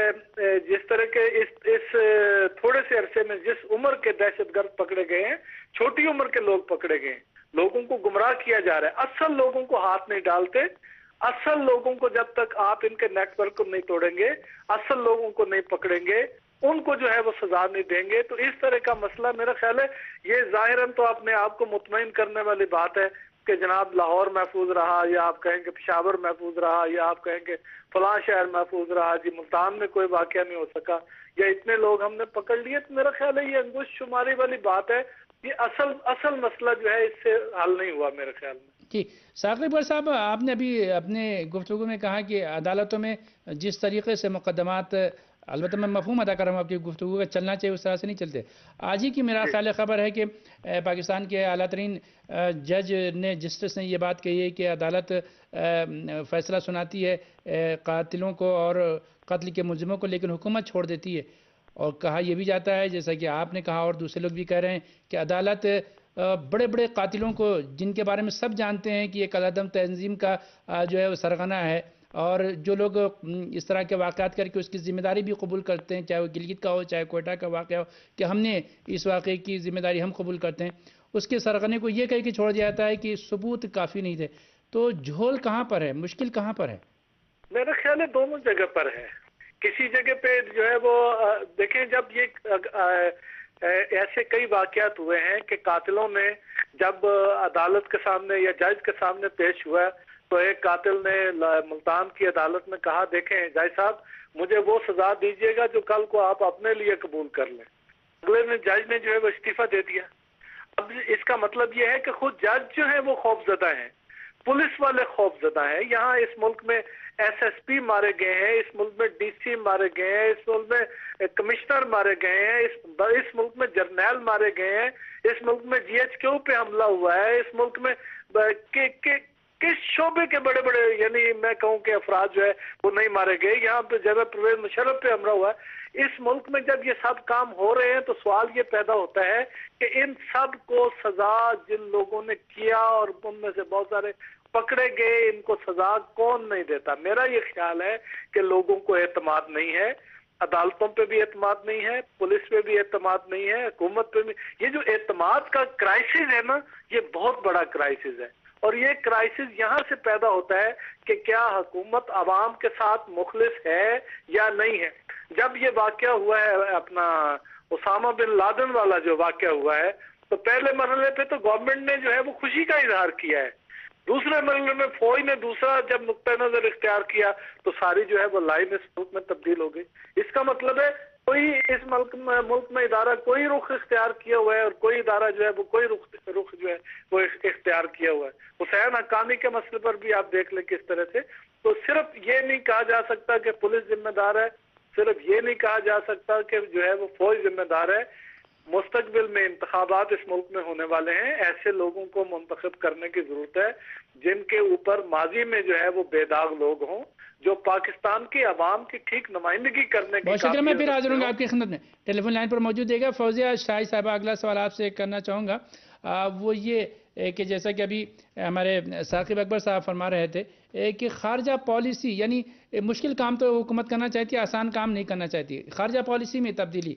جس طرح کے اس تھوڑے سے عرصے میں جس عمر کے دہشت گرد پکڑے گئے ہیں، چھوٹی عمر کے لوگ پکڑے گئے ہیں، لوگوں کو گمراہ کیا جا رہا ہے، اصل لوگوں کو ہاتھ نہیں ڈالتے، اصل لوگوں کو جب تک آپ ان کے نیٹ ورک کو نہیں توڑیں گے، اصل لوگوں کو نہیں پکڑیں گے، ان کو جو ہے وہ سزا نہیں دیں گے، تو اس طرح کا مسئلہ میرا خیال ہے یہ ظاہراً تو اپنے آپ کو مطمئن کرنے والی بات ہے کہ جناب لاہور محفوظ رہا، یا آپ کہیں کہ پشاور محفوظ رہا، یا آپ کہیں کہ فلاں شہر محفوظ رہا، جی ملتان میں کوئی واقعہ نہیں ہو سکا، یا اتنے لوگ ہم نے پکڑ لیے، تو میرا خیال ہے یہ انگشت شماری والی بات ہے، یہ اصل مسئلہ جو ہے اس سے حل نہیں ہوا میرے خیال میں۔ جی ثاقب بٹ صاحب، آپ نے ابھی اپنے گفتگو میں کہا کہ عدالتوں میں جس طریقے سے مقدمات، البتہ میں مفہوم ادا کر رہا ہوں آپ کی گفتگو کا، چلنا چاہیے اس طرح سے نہیں چلتے۔ آج ہی کی میرا خیال خبر ہے کہ پاکستان کے اعلیٰ ترین جج نے، جسٹس نے یہ بات کہی ہے کہ عدالت فیصلہ سناتی ہے قاتلوں کو اور قتل کے ملزموں کو، لیکن حکومت چھوڑ دیتی ہے۔ اور کہا یہ بھی جاتا ہے، جیسا کہ آپ نے کہا اور دوسرے لوگ بھی کہہ رہے ہیں، کہ عدالت بڑے بڑے قاتلوں کو، جن کے بارے میں سب جانتے ہیں کہ ایک عدم تنظیم کا جو ہے وہ سرغنہ ہے، اور جو لوگ اس طرح کے واقعات کر کے اس کی ذمہ داری بھی قبول کرتے ہیں، چاہے وہ گلگت کا ہو چاہے کوئٹہ کا واقعہ ہو، کہ ہم نے اس واقعے کی ذمہ داری ہم قبول کرتے ہیں، اس کے سرغنے کو یہ کہہ کے چھوڑ دیا جاتا ہے کہ ثبوت کافی نہیں تھے۔ تو جھول کہاں پر ہے، مشکل کہاں پر ہے؟ میرا خیال ہے دونوں جگہ پر ہے۔ کسی جگہ پہ جو ہے وہ دیکھیں، جب یہ ایسے کئی واقعات ہوئے ہیں کہ قاتلوں نے جب عدالت کے سامنے یا جج کے سامنے پیش ہوا، تو ایک قاتل نے ملتان کی عدالت میں کہا، دیکھیں جج صاحب مجھے وہ سزا دیجیے گا جو کل کو آپ اپنے لیے قبول کر لیں۔ اگلے جج نے جو ہے وہ استعفیٰ دے دیا۔ اب اس کا مطلب یہ ہے کہ خود جج جو ہیں وہ خوف زدہ ہیں، پولیس والے خوف زدہ ہیں۔ یہاں اس ملک میں ایس ایس پی مارے گئے ہیں، اس ملک میں ڈی سی مارے گئے ہیں، اس ملک میں کمشنر مارے گئے ہیں، اس ملک میں جرنیل مارے گئے ہیں، اس ملک میں جی ایچ کیو پہ حملہ ہوا ہے، اس ملک میں کس شعبے کے بڑے بڑے، یعنی میں کہوں کہ افراد جو ہے وہ نہیں مارے گئے۔ یہاں پہ جنرل پرویز مشرف پہ حملہ ہوا ہے۔ اس ملک میں جب یہ سب کام ہو رہے ہیں تو سوال یہ پیدا ہوتا ہے کہ ان سب کو سزا جن لوگوں نے کیا اور ان میں سے بہت سارے پکڑے گئے، ان کو سزا کون نہیں دیتا؟ میرا یہ خیال ہے کہ لوگوں کو اعتماد نہیں ہے، عدالتوں پہ بھی اعتماد نہیں ہے، پولیس پہ بھی اعتماد نہیں ہے، حکومت پہ بھی۔ یہ جو اعتماد کا کرائسس ہے نا، یہ بہت بڑا کرائسس ہے، اور یہ کرائسس یہاں سے پیدا ہوتا ہے کہ کیا حکومت عوام کے ساتھ مخلص ہے یا نہیں ہے۔ جب یہ واقعہ ہوا ہے اپنا اسامہ بن لادن والا جو واقعہ ہوا ہے، तो पहले मरहले पे तो गवर्नमेंट ने जो है वो खुशी का इजहार किया है, दूसरे मरहले में फौज ने दूसरा जब नुक्ता नजर इख्तियार किया तो सारी जो है वो लाइन इस मुल्क में तब्दील हो गई। इसका मतलब है कोई इस मुल्क में इदारा कोई रुख इख्तियार किया हुआ है और कोई इदारा जो है वो कोई रुख जो है वो इख्तियार किया हुआ है। हुसैन हक्कानी के मसले पर भी आप देख लें किस तरह से। तो सिर्फ ये नहीं कहा जा सकता कि पुलिस जिम्मेदार है, सिर्फ ये नहीं कहा जा सकता कि जो है वो फौज जिम्मेदार है। मुस्तकबिल में इंतखाबात इस मुल्क में होने वाले हैं, ऐसे लोगों को मुंतखब करने की जरूरत है जिनके ऊपर माजी में जो है वो बेदाग लोग हों, जो पाकिस्तान की आवाम की ठीक नुमाइंदगी करने की। बहुत शुक्रिया, मैं फिर हाजिर हूँगा आपकी खिदमत में। टेलीफोन लाइन पर मौजूद है फौजिया शाही साहब, अगला सवाल आपसे करना चाहूँगा वो ये कि जैसा कि अभी हमारे साकिब अकबर साहब फरमा रहे थे कि खारजा पॉलिसी यानी मुश्किल काम तो हुकूमत करना चाहती है, आसान काम नहीं करना चाहती। खारजा पॉलिसी में तब्दीली,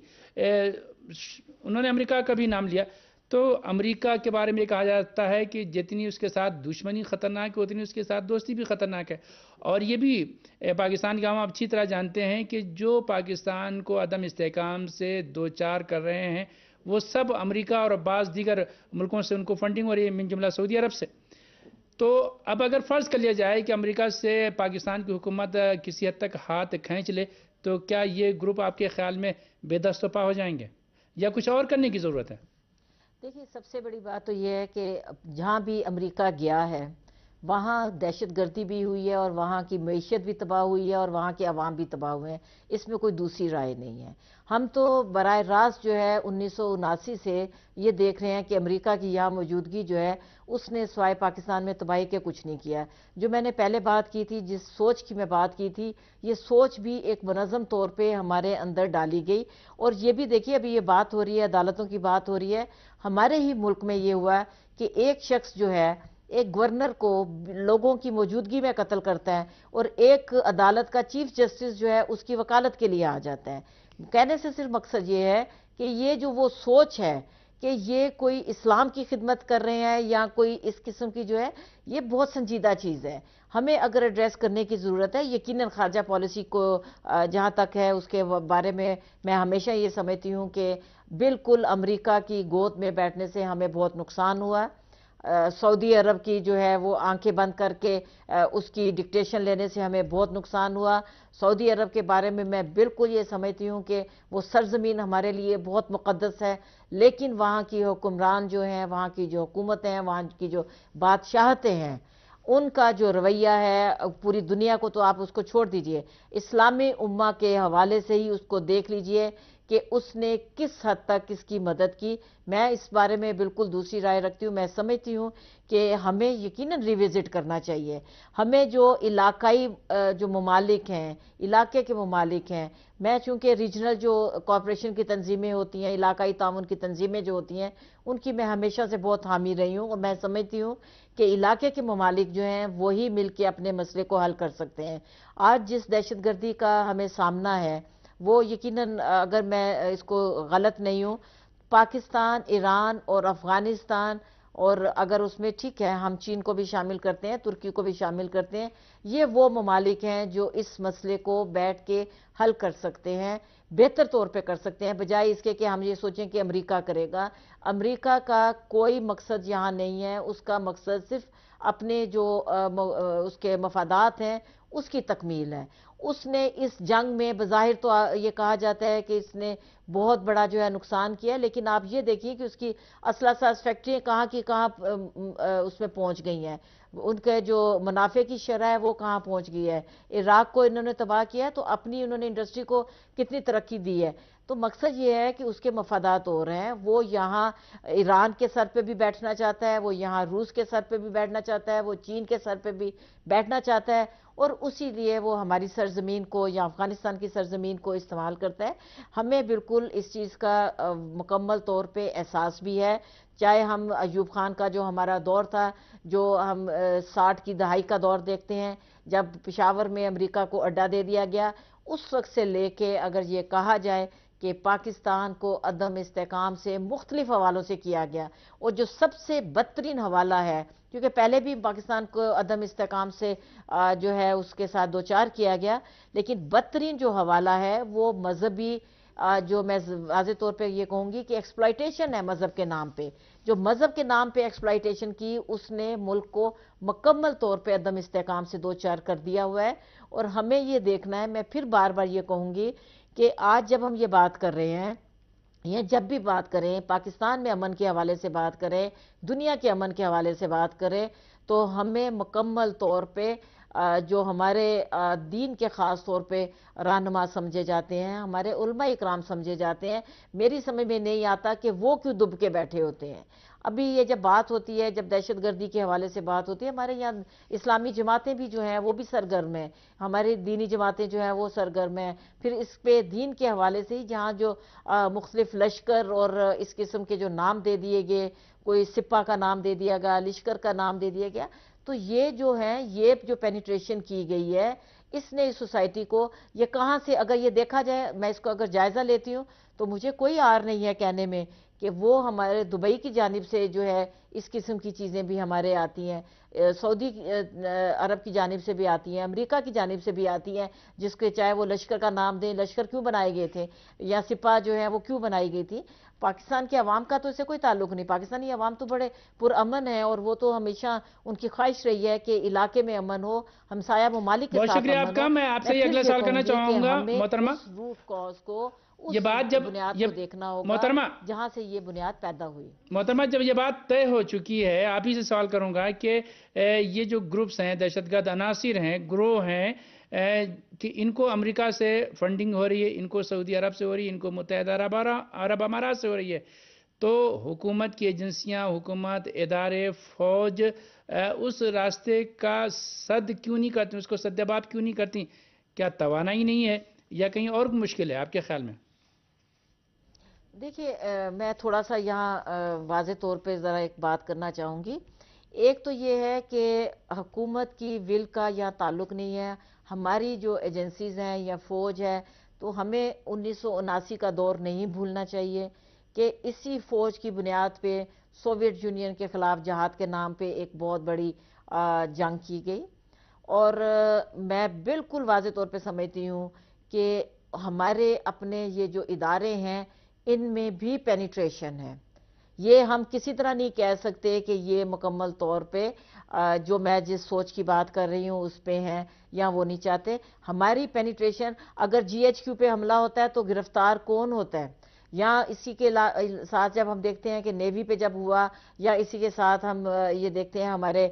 उन्होंने अमेरिका का भी नाम लिया, तो अमेरिका के बारे में कहा जाता है कि जितनी उसके साथ दुश्मनी ख़तरनाक है उतनी उसके साथ दोस्ती भी ख़तरनाक है। और ये भी पाकिस्तान के आवाम अच्छी तरह जानते हैं कि जो पाकिस्तान को अदम इस्तेहकाम से दो चार कर रहे हैं वो सब अमेरिका और बाज़ दीगर मुल्कों से उनको फंडिंग हो रही है, मिन जुमला सऊदी अरब से। तो अब अगर फ़र्ज़ कर लिया जाए कि अमेरिका से पाकिस्तान की हुकूमत किसी हद तक हाथ खींच ले, तो क्या ये ग्रुप आपके ख्याल में बेदस्तपा हो जाएंगे या कुछ और करने की ज़रूरत है? देखिए, सबसे बड़ी बात तो ये है कि जहाँ भी अमेरिका गया है वहाँ दहशतगर्दी भी हुई है और वहाँ की मईशत भी तबाह हुई है और वहाँ के अवाम भी तबाह हुए हैं, इसमें कोई दूसरी राय नहीं है। हम तो बराह रास्त जो है 1979 से ये देख रहे हैं कि अमेरिका की यहाँ मौजूदगी जो है उसने स्वाय पाकिस्तान में तबाही के कुछ नहीं किया। जो मैंने पहले बात की थी, जिस सोच की मैं बात की थी, ये सोच भी एक मुनज़्ज़म तौर पे हमारे अंदर डाली गई। और ये भी देखिए, अभी ये बात हो रही है, अदालतों की बात हो रही है, हमारे ही मुल्क में ये हुआ कि एक शख्स जो है एक गवर्नर को लोगों की मौजूदगी में कत्ल करता है और एक अदालत का चीफ जस्टिस जो है उसकी वकालत के लिए आ जाता है। कहने से सिर्फ मकसद ये है कि ये जो वो सोच है कि ये कोई इस्लाम की खिदमत कर रहे हैं या कोई इस किस्म की जो है, ये बहुत संजीदा चीज़ है, हमें अगर एड्रेस करने की ज़रूरत है। यकीनन खारजा पॉलिसी को जहाँ तक है उसके बारे में मैं हमेशा ये समझती हूँ कि बिल्कुल अमेरिका की गोद में बैठने से हमें बहुत नुकसान हुआ। सऊदी अरब की जो है वो आंखें बंद करके उसकी डिक्टेशन लेने से हमें बहुत नुकसान हुआ। सऊदी अरब के बारे में मैं बिल्कुल ये समझती हूँ कि वो सरजमीन हमारे लिए बहुत मुक़द्दस है, लेकिन वहाँ की हुक्मरान जो हैं, वहाँ की जो हुकूमतें हैं, वहाँ की जो बादशाहतें हैं, उनका जो रवैया है पूरी दुनिया को, तो आप उसको छोड़ दीजिए, इस्लामी उम्मा के हवाले से ही उसको देख लीजिए कि उसने किस हद तक किसकी मदद की। मैं इस बारे में बिल्कुल दूसरी राय रखती हूँ। मैं समझती हूँ कि हमें यकीनन रिविज़िट करना चाहिए। हमें जो इलाकाई जो ममालिक हैं, इलाके के ममालिक हैं, मैं चूँकि रीजनल जो कॉरपोरेशन की तंजीमें होती हैं, इलाकाई ताउन की तंजीमें जो होती हैं, उनकी मैं हमेशा से बहुत हामी रही हूँ और मैं समझती हूँ कि इलाके के ममालिक जो हैं वही मिल के अपने मसले को हल कर सकते हैं। आज जिस दहशतगर्दी का हमें सामना है वो यकीनन, अगर मैं इसको गलत नहीं हूँ, पाकिस्तान, ईरान और अफ़गानिस्तान, और अगर उसमें ठीक है हम चीन को भी शामिल करते हैं, तुर्की को भी शामिल करते हैं, ये वो ममालिक हैं जो इस मसले को बैठ के हल कर सकते हैं, बेहतर तौर पे कर सकते हैं, बजाय इसके कि हम ये सोचें कि अमेरिका करेगा। अमेरिका का कोई मकसद यहाँ नहीं है, उसका मकसद सिर्फ अपने जो उसके मफादात हैं उसकी तकमील है। उसने इस जंग में बज़ाहिर तो ये कहा जाता है कि इसने बहुत बड़ा जो है नुकसान किया, लेकिन आप ये देखिए कि उसकी असला साज फैक्ट्रियाँ कहाँ की कहाँ उसमें पहुँच गई हैं, उनके जो मुनाफे की शरह है वो कहाँ पहुँच गई है। इराक को इन्होंने तबाह किया है तो अपनी उन्होंने इंडस्ट्री को कितनी तरक्की दी है। तो मकसद ये है कि उसके मफादात हो रहे हैं, वो यहाँ ईरान के सर पे भी बैठना चाहता है, वो यहाँ रूस के सर पे भी बैठना चाहता है, वो चीन के सर पे भी बैठना चाहता है, और उसी लिए वो हमारी सरजमीन को या अफ़गानिस्तान की सरजमीन को इस्तेमाल करता है। हमें बिल्कुल इस चीज़ का मुकम्मल तौर पे एहसास भी है, चाहे हम अयूब खान का जो हमारा दौर था, जो हम 60 की दहाई का दौर देखते हैं, जब पेशावर में अमेरिका को अड्डा दे दिया गया, उस वक्त से लेके अगर ये कहा जाए कि पाकिस्तान को अदम इस्तेहकाम से मुख्तलिफ हवालों से किया गया, और जो सबसे बदतरीन हवाला है, क्योंकि पहले भी पाकिस्तान को अदम इस्तेहकाम से जो है उसके साथ दो चार किया गया, लेकिन बदतरीन जो हवाला है वो मजहबी جو میں واضح طور پہ یہ کہوں گی کہ ایکسپلائٹیشن ہے مذہب کے نام پہ، جو مذہب کے نام پہ ایکسپلائٹیشن کی، اس نے ملک کو مکمل طور پہ عدم استحکام سے دو چار کر دیا ہوا ہے. اور ہمیں یہ دیکھنا ہے، میں پھر بار بار یہ کہوں گی کہ آج جب ہم یہ بات کر رہے ہیں، یہ جب بھی بات کریں، پاکستان میں امن کے حوالے سے بات کریں، دنیا کے امن کے حوالے سے بات کریں، تو ہمیں مکمل طور پہ جو ہمارے دین کے خاص طور پہ رہنما سمجھے جاتے ہیں، ہمارے علماء اکرام سمجھے جاتے ہیں، میری سمجھ میں نہیں آتا کہ وہ کیوں دب کے بیٹھے ہوتے ہیں. ابھی یہ جب بات ہوتی ہے، جب دہشت گردی کے حوالے سے بات ہوتی ہے، ہمارے یہاں اسلامی جماعتیں بھی جو ہیں وہ بھی سرگرم ہیں، ہماری دینی جماعتیں جو ہیں وہ سرگرم ہیں. پھر اس پہ دین کے حوالے سے ہی جہاں جو مختلف لشکر اور اس قسم کے جو نام دے دیے گئے، کوئی سپاہ کا نام دے دیا گیا، لشکر کا نام دے دیا گیا، تو یہ جو ہے، یہ جو پینیٹریشن کی گئی ہے، اس نے اس سوسائٹی کو، یہ کہاں سے، اگر یہ دیکھا جائے، میں اس کو اگر جائزہ لیتی ہوں تو مجھے کوئی عار نہیں ہے کہنے میں کہ وہ ہمارے دبئی کی جانب سے جو ہے اس قسم کی چیزیں بھی ہمارے آتی ہیں، سعودی عرب کی جانب سے بھی آتی ہیں، امریکہ کی جانب سے بھی آتی ہیں، جس کے چاہے وہ لشکر کا نام دیں، لشکر کیوں بنائے گئے تھے یا سپاہ جو ہے وہ کیوں بنائی گئی تھی. پاکستان کے عوام کا تو اس سے کوئی تعلق نہیں، پاکستانی عوام تو بڑے پرامن ہے، اور وہ تو ہمیشہ ان کی خواہش رہی ہے کہ علاقے میں امن ہو، ہمسایہ ممالک کے بہت ساتھ شکریہ آپ امن کا. ہو. میں آپ سے یہ پھر اگلا سوال کہوں کرنا گی چاہوں کہ گا ہمیں محترمہ. اس روٹ کاز کو، اس یہ بات جب بنیاد کو دیکھنا ہوگا محترمہ جہاں سے یہ بنیاد پیدا ہوئی. محترمہ جب یہ بات طے ہو چکی ہے، آپ ہی سے سوال کروں گا کہ یہ جو گروپس ہیں، دہشت گرد عناصر ہیں، گروہ ہیں، کہ ان کو امریکہ سے فنڈنگ ہو رہی ہے، ان کو سعودی عرب سے ہو رہی ہے، ان کو متحدہ عرب امارات سے ہو رہی ہے، تو حکومت کی ایجنسیاں، حکومت، ادارے، فوج اس راستے کا سد کیوں نہیں کرتی، اس کو سدباب کیوں نہیں کرتی؟ کیا توانائی نہیں ہے یا کہیں اور مشکل ہے آپ کے خیال میں؟ دیکھیے، میں تھوڑا سا یہاں واضح طور پہ ذرا ایک بات کرنا چاہوں گی. ایک تو یہ ہے کہ حکومت کی ول کا یہاں تعلق نہیں ہے. ہماری جو ایجنسیز ہیں یا فوج ہے، تو ہمیں 1979 کا دور نہیں بھولنا چاہیے کہ اسی فوج کی بنیاد پہ سوویت یونین کے خلاف جہاد کے نام پہ ایک بہت بڑی جنگ کی گئی. اور میں بالکل واضح طور پہ سمجھتی ہوں کہ ہمارے اپنے یہ جو ادارے ہیں، ان میں بھی پینیٹریشن ہے. یہ ہم کسی طرح نہیں کہہ سکتے کہ یہ مکمل طور پہ جو میں جس سوچ کی بات کر رہی ہوں اس پہ ہیں یا وہ نہیں چاہتے. ہماری پینیٹریشن، اگر جی ایچ کیو پہ حملہ ہوتا ہے تو گرفتار کون ہوتا ہے؟ یا اسی کے ساتھ جب ہم دیکھتے ہیں کہ نیوی پہ جب ہوا، یا اسی کے ساتھ ہم یہ دیکھتے ہیں ہمارے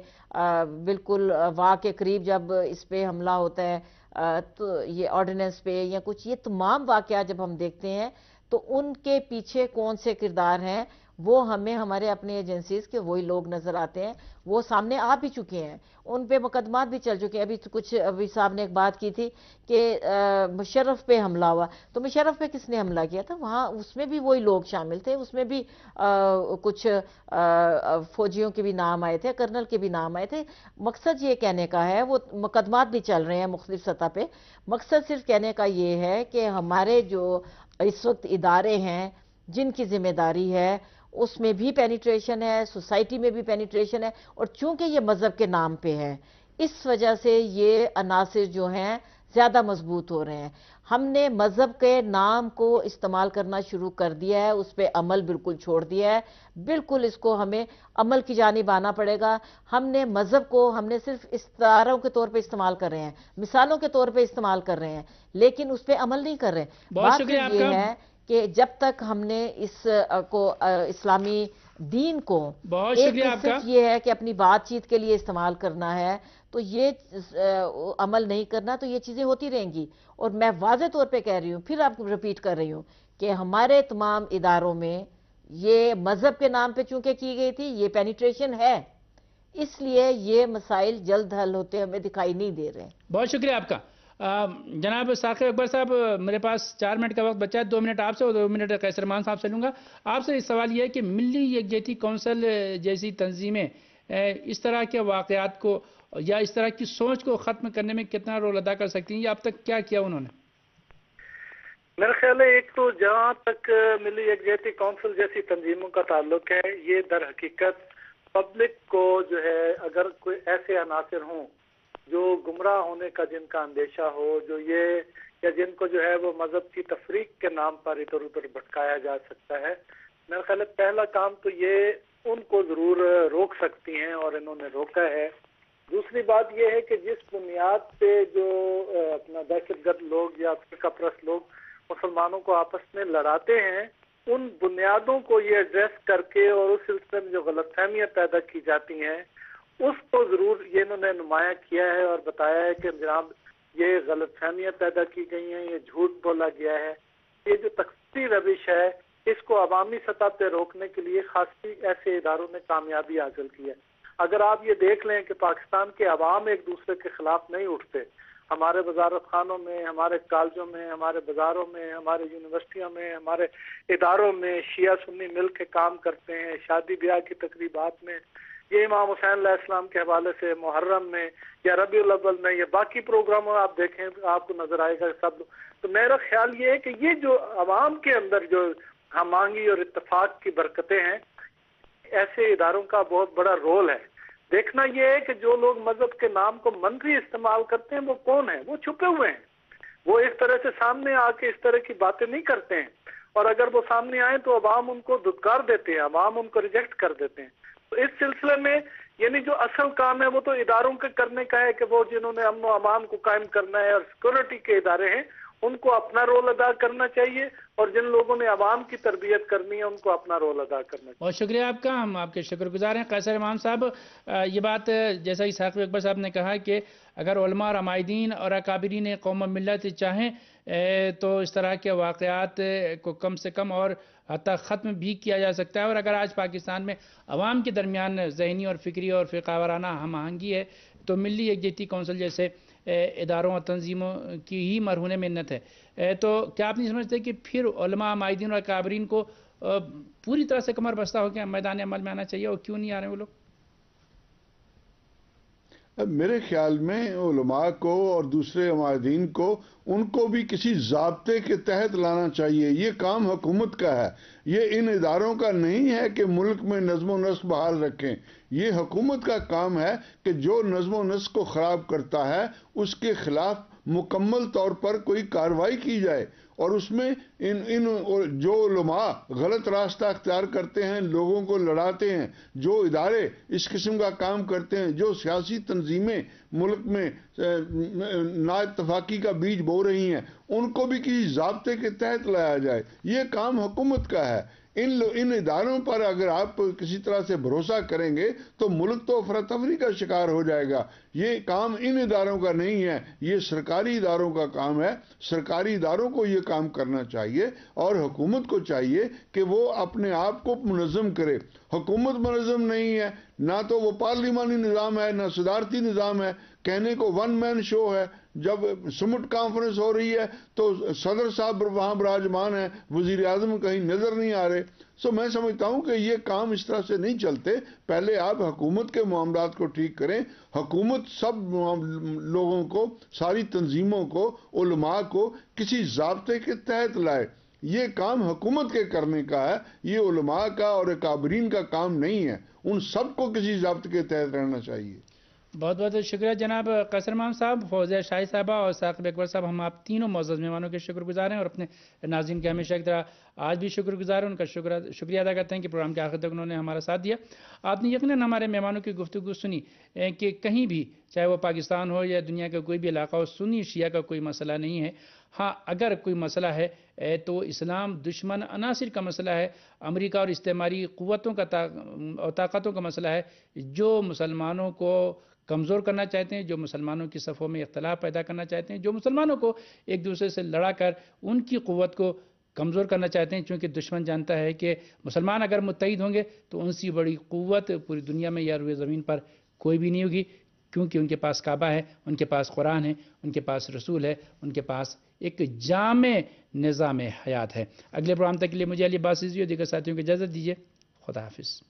بالکل واہ کے قریب جب اس پہ حملہ ہوتا ہے، تو یہ آرڈیننس پہ یا کچھ، یہ تمام واقعات جب ہم دیکھتے ہیں تو ان کے پیچھے کون سے کردار ہیں، وہ ہمیں ہمارے اپنے ایجنسیز کے وہی لوگ نظر آتے ہیں. وہ سامنے آ بھی چکے ہیں، ان پہ مقدمات بھی چل چکے ہیں. ابھی صاحب نے ایک بات کی تھی کہ مشرف پہ حملہ ہوا، تو مشرف پہ کس نے حملہ کیا تھا؟ وہاں اس میں بھی وہی لوگ شامل تھے، اس میں بھی کچھ فوجیوں کے بھی نام آئے تھے، کرنل کے بھی نام آئے تھے. مقصد یہ کہنے کا ہے، وہ مقدمات بھی چل رہے ہیں مختلف سطح پہ. مقصد صرف کہنے کا یہ ہے کہ ہمارے جو اس وقت ادارے ہیں جن کی ذمہ داری ہے، اس میں بھی پینیٹریشن ہے، سوسائٹی میں بھی پینیٹریشن ہے. اور چونکہ یہ مذہب کے نام پہ ہے، اس وجہ سے یہ عناصر جو ہیں زیادہ مضبوط ہو رہے ہیں. ہم نے مذہب کے نام کو استعمال کرنا شروع کر دیا ہے، اس پہ عمل بالکل چھوڑ دیا ہے. بالکل اس کو ہمیں عمل کی جانب آنا پڑے گا. ہم نے مذہب کو صرف استعاروں کے طور پہ استعمال کر رہے ہیں، مثالوں کے طور پہ استعمال کر رہے ہیں، لیکن اس پہ عمل نہیں کر رہے. بہت شکریہ آپ یہ کا. ہے کہ جب تک ہم نے اس کو اسلامی دین کو بہت ایک شکریہ آپ کا. صرف یہ ہے کہ اپنی بات چیت کے لیے استعمال کرنا ہے، تو یہ عمل نہیں کرنا، تو یہ چیزیں ہوتی رہیں گی. اور میں واضح طور پہ کہہ رہی ہوں، پھر آپ کو ریپیٹ کر رہی ہوں کہ ہمارے تمام اداروں میں یہ مذہب کے نام پہ چونکہ کی گئی تھی، یہ پینیٹریشن ہے، اس لیے یہ مسائل جلد حل ہوتے ہمیں دکھائی نہیں دے رہے. بہت شکریہ آپ کا. جناب ثاقب اکبر صاحب، میرے پاس 4 منٹ کا وقت بچا ہے. 2 منٹ آپ سے اور 2 منٹ قیصر مان صاحب سے لوں گا. آپ سے سوال یہ ہے کہ ملی یکجہتی کونسل جیسی تنظیمیں اس طرح کے واقعات کو یا اس طرح کی سوچ کو ختم کرنے میں کتنا رول ادا کر سکتی ہیں، یا اب تک کیا کیا انہوں نے؟ میرا خیال ہے ایک تو جہاں تک ملی یکجہتی کونسل جیسی تنظیموں کا تعلق ہے، یہ در حقیقت پبلک کو جو ہے، اگر کوئی ایسے عناصر ہوں جو گمراہ ہونے کا جن کا اندیشہ ہو، جو یہ یا جن کو جو ہے وہ مذہب کی تفریق کے نام پر ادھر ادھر بھٹکایا جا سکتا ہے، میرا خیال ہے پہلا کام تو یہ ان کو ضرور روک سکتی ہیں اور انہوں نے روکا ہے۔ دوسری بات یہ ہے کہ جس بنیاد پہ جو اپنا دہشت گرد لوگ یا فرقہ پرست لوگ مسلمانوں کو آپس میں لڑاتے ہیں، ان بنیادوں کو یہ ایڈریس کر کے اور اس سلسلے میں جو غلط فہمیاں پیدا کی جاتی ہیں اس کو ضرور یہ انہوں نے نمایاں کیا ہے اور بتایا ہے کہ جناب یہ غلط فہمیاں پیدا کی گئی ہیں، یہ جھوٹ بولا گیا ہے۔ یہ جو تقسیمی روش ہے اس کو عوامی سطح پہ روکنے کے لیے خاصی ایسے اداروں نے کامیابی حاصل کی ہے۔ اگر آپ یہ دیکھ لیں کہ پاکستان کے عوام ایک دوسرے کے خلاف نہیں اٹھتے، ہمارے وزارت خانوں میں، ہمارے کالجوں میں، ہمارے بازاروں میں، ہمارے یونیورسٹیوں میں، ہمارے اداروں میں شیعہ سنی مل کے کام کرتے ہیں، شادی بیاہ کی تقریبات میں، یہ امام حسین علیہ السلام کے حوالے سے محرم میں یا ربیع الاول میں یا باقی پروگراموں آپ دیکھیں آپ کو نظر آئے گا سب۔ تو میرا خیال یہ ہے کہ یہ جو عوام کے اندر جو ہم آہنگی اور اتفاق کی برکتیں ہیں، ایسے اداروں کا بہت بڑا رول ہے۔ دیکھنا یہ ہے کہ جو لوگ مذہب کے نام کو منفی استعمال کرتے ہیں وہ کون ہیں، وہ چھپے ہوئے ہیں، وہ اس طرح سے سامنے آ کے اس طرح کی باتیں نہیں کرتے ہیں، اور اگر وہ سامنے آئیں تو عوام ان کو دھتکار دیتے ہیں، عوام ان کو ریجیکٹ کر دیتے ہیں۔ تو اس سلسلے میں یعنی جو اصل کام ہے وہ تو اداروں کے کرنے کا ہے کہ وہ جنہوں نے امن و امان کو قائم کرنا ہے اور سیکورٹی کے ادارے ہیں ان کو اپنا رول ادا کرنا چاہیے، اور جن لوگوں نے عوام کی تربیت کرنی ہے ان کو اپنا رول ادا کرنا چاہیے۔ بہت شکریہ آپ کا، ہم آپ کے شکر گزار ہیں قیصر امام صاحب۔ یہ بات جیسا اسحاق اکبر صاحب نے کہا کہ اگر علماء اور عمائدین اور اکابرین قوم و ملت چاہیں تو اس طرح کے واقعات کو کم سے کم اور حتی ختم بھی کیا جا سکتا ہے، اور اگر آج پاکستان میں عوام کے درمیان ذہنی اور فکری اور فرقہ وارانہ ہم آہنگی ہے تو ملی یکجہتی کونسل جیسے اداروں اور تنظیموں کی ہی مرہون منت ہے۔ تو کیا آپ نہیں سمجھتے کہ پھر علماء، عمائدین اور اکابرین کو پوری طرح سے کمر بستہ ہو کے میدان عمل میں آنا چاہیے، اور کیوں نہیں آ رہے ہیں وہ لوگ؟ میرے خیال میں علماء کو اور دوسرے عمائدین کو ان کو بھی کسی ضابطے کے تحت لانا چاہیے۔ یہ کام حکومت کا ہے، یہ ان اداروں کا نہیں ہے کہ ملک میں نظم و نسق بحال رکھیں۔ یہ حکومت کا کام ہے کہ جو نظم و نسق کو خراب کرتا ہے اس کے خلاف مکمل طور پر کوئی کارروائی کی جائے، اور اس میں ان جو علماء غلط راستہ اختیار کرتے ہیں، لوگوں کو لڑاتے ہیں، جو ادارے اس قسم کا کام کرتے ہیں، جو سیاسی تنظیمیں ملک میں نا اتفاقی کا بیج بو رہی ہیں، ان کو بھی کسی ضابطے کے تحت لایا جائے۔ یہ کام حکومت کا ہے۔ ان اداروں پر اگر آپ کسی طرح سے بھروسہ کریں گے تو ملک تو افراتفری کا شکار ہو جائے گا۔ یہ کام ان اداروں کا نہیں ہے، یہ سرکاری اداروں کا کام ہے۔ سرکاری اداروں کو یہ کام کرنا چاہیے، اور حکومت کو چاہیے کہ وہ اپنے آپ کو منظم کرے۔ حکومت منظم نہیں ہے، نہ تو وہ پارلیمانی نظام ہے، نہ صدارتی نظام ہے، کہنے کو ون مین شو ہے۔ جب سمٹ کانفرنس ہو رہی ہے تو صدر صاحب وہاں براجمان ہیں، وزیر اعظم کہیں نظر نہیں آ رہے۔ میں سمجھتا ہوں کہ یہ کام اس طرح سے نہیں چلتے۔ پہلے آپ حکومت کے معاملات کو ٹھیک کریں، حکومت سب لوگوں کو، ساری تنظیموں کو، علماء کو کسی ضابطے کے تحت لائے۔ یہ کام حکومت کے کرنے کا ہے، یہ علماء کا اور اکابرین کا کام نہیں ہے۔ ان سب کو کسی ضابطے کے تحت رہنا چاہیے۔ بہت بہت شکریہ جناب قیصر امام صاحب، فوزیہ شاہی صاحبہ اور اسحاق اکبر صاحب۔ ہم آپ تینوں معزز مہمانوں کے شکر گزار ہیں، اور اپنے ناظرین کے ہمیشہ کی طرح آج بھی شکر گزار ہیں، ان کا شکریہ ادا کرتے ہیں کہ پروگرام کے آخر تک انہوں نے ہمارا ساتھ دیا۔ آپ نے یقیناً ہمارے مہمانوں کی گفتگو سنی کہ کہیں بھی چاہے وہ پاکستان ہو یا دنیا کا کوئی بھی علاقہ ہو، سنی شیعہ کا کوئی مسئلہ نہیں ہے۔ ہاں اگر کوئی مسئلہ ہے تو اسلام دشمن عناصر کا مسئلہ ہے، امریکہ اور استعماری قوتوں کا اور طاقتوں کا مسئلہ ہے، جو مسلمانوں کو کمزور کرنا چاہتے ہیں، جو مسلمانوں کی صفوں میں اختلاف پیدا کرنا چاہتے ہیں، جو مسلمانوں کو ایک دوسرے سے لڑا کر ان کی قوت کو کمزور کرنا چاہتے ہیں، چونکہ دشمن جانتا ہے کہ مسلمان اگر متحد ہوں گے تو ان سے بڑی قوت پوری دنیا میں یا روئے زمین پر کوئی بھی نہیں ہوگی، کیونکہ ان کے پاس کعبہ ہے، ان کے پاس قرآن ہے، ان کے پاس رسول ہے، ان کے پاس ایک جامع نظام حیات ہے۔ اگلے پروگرام تک کے لیے مجھے علی عباس اور دیگر ساتھیوں کو اجازت دیجیے۔ خدا حافظ۔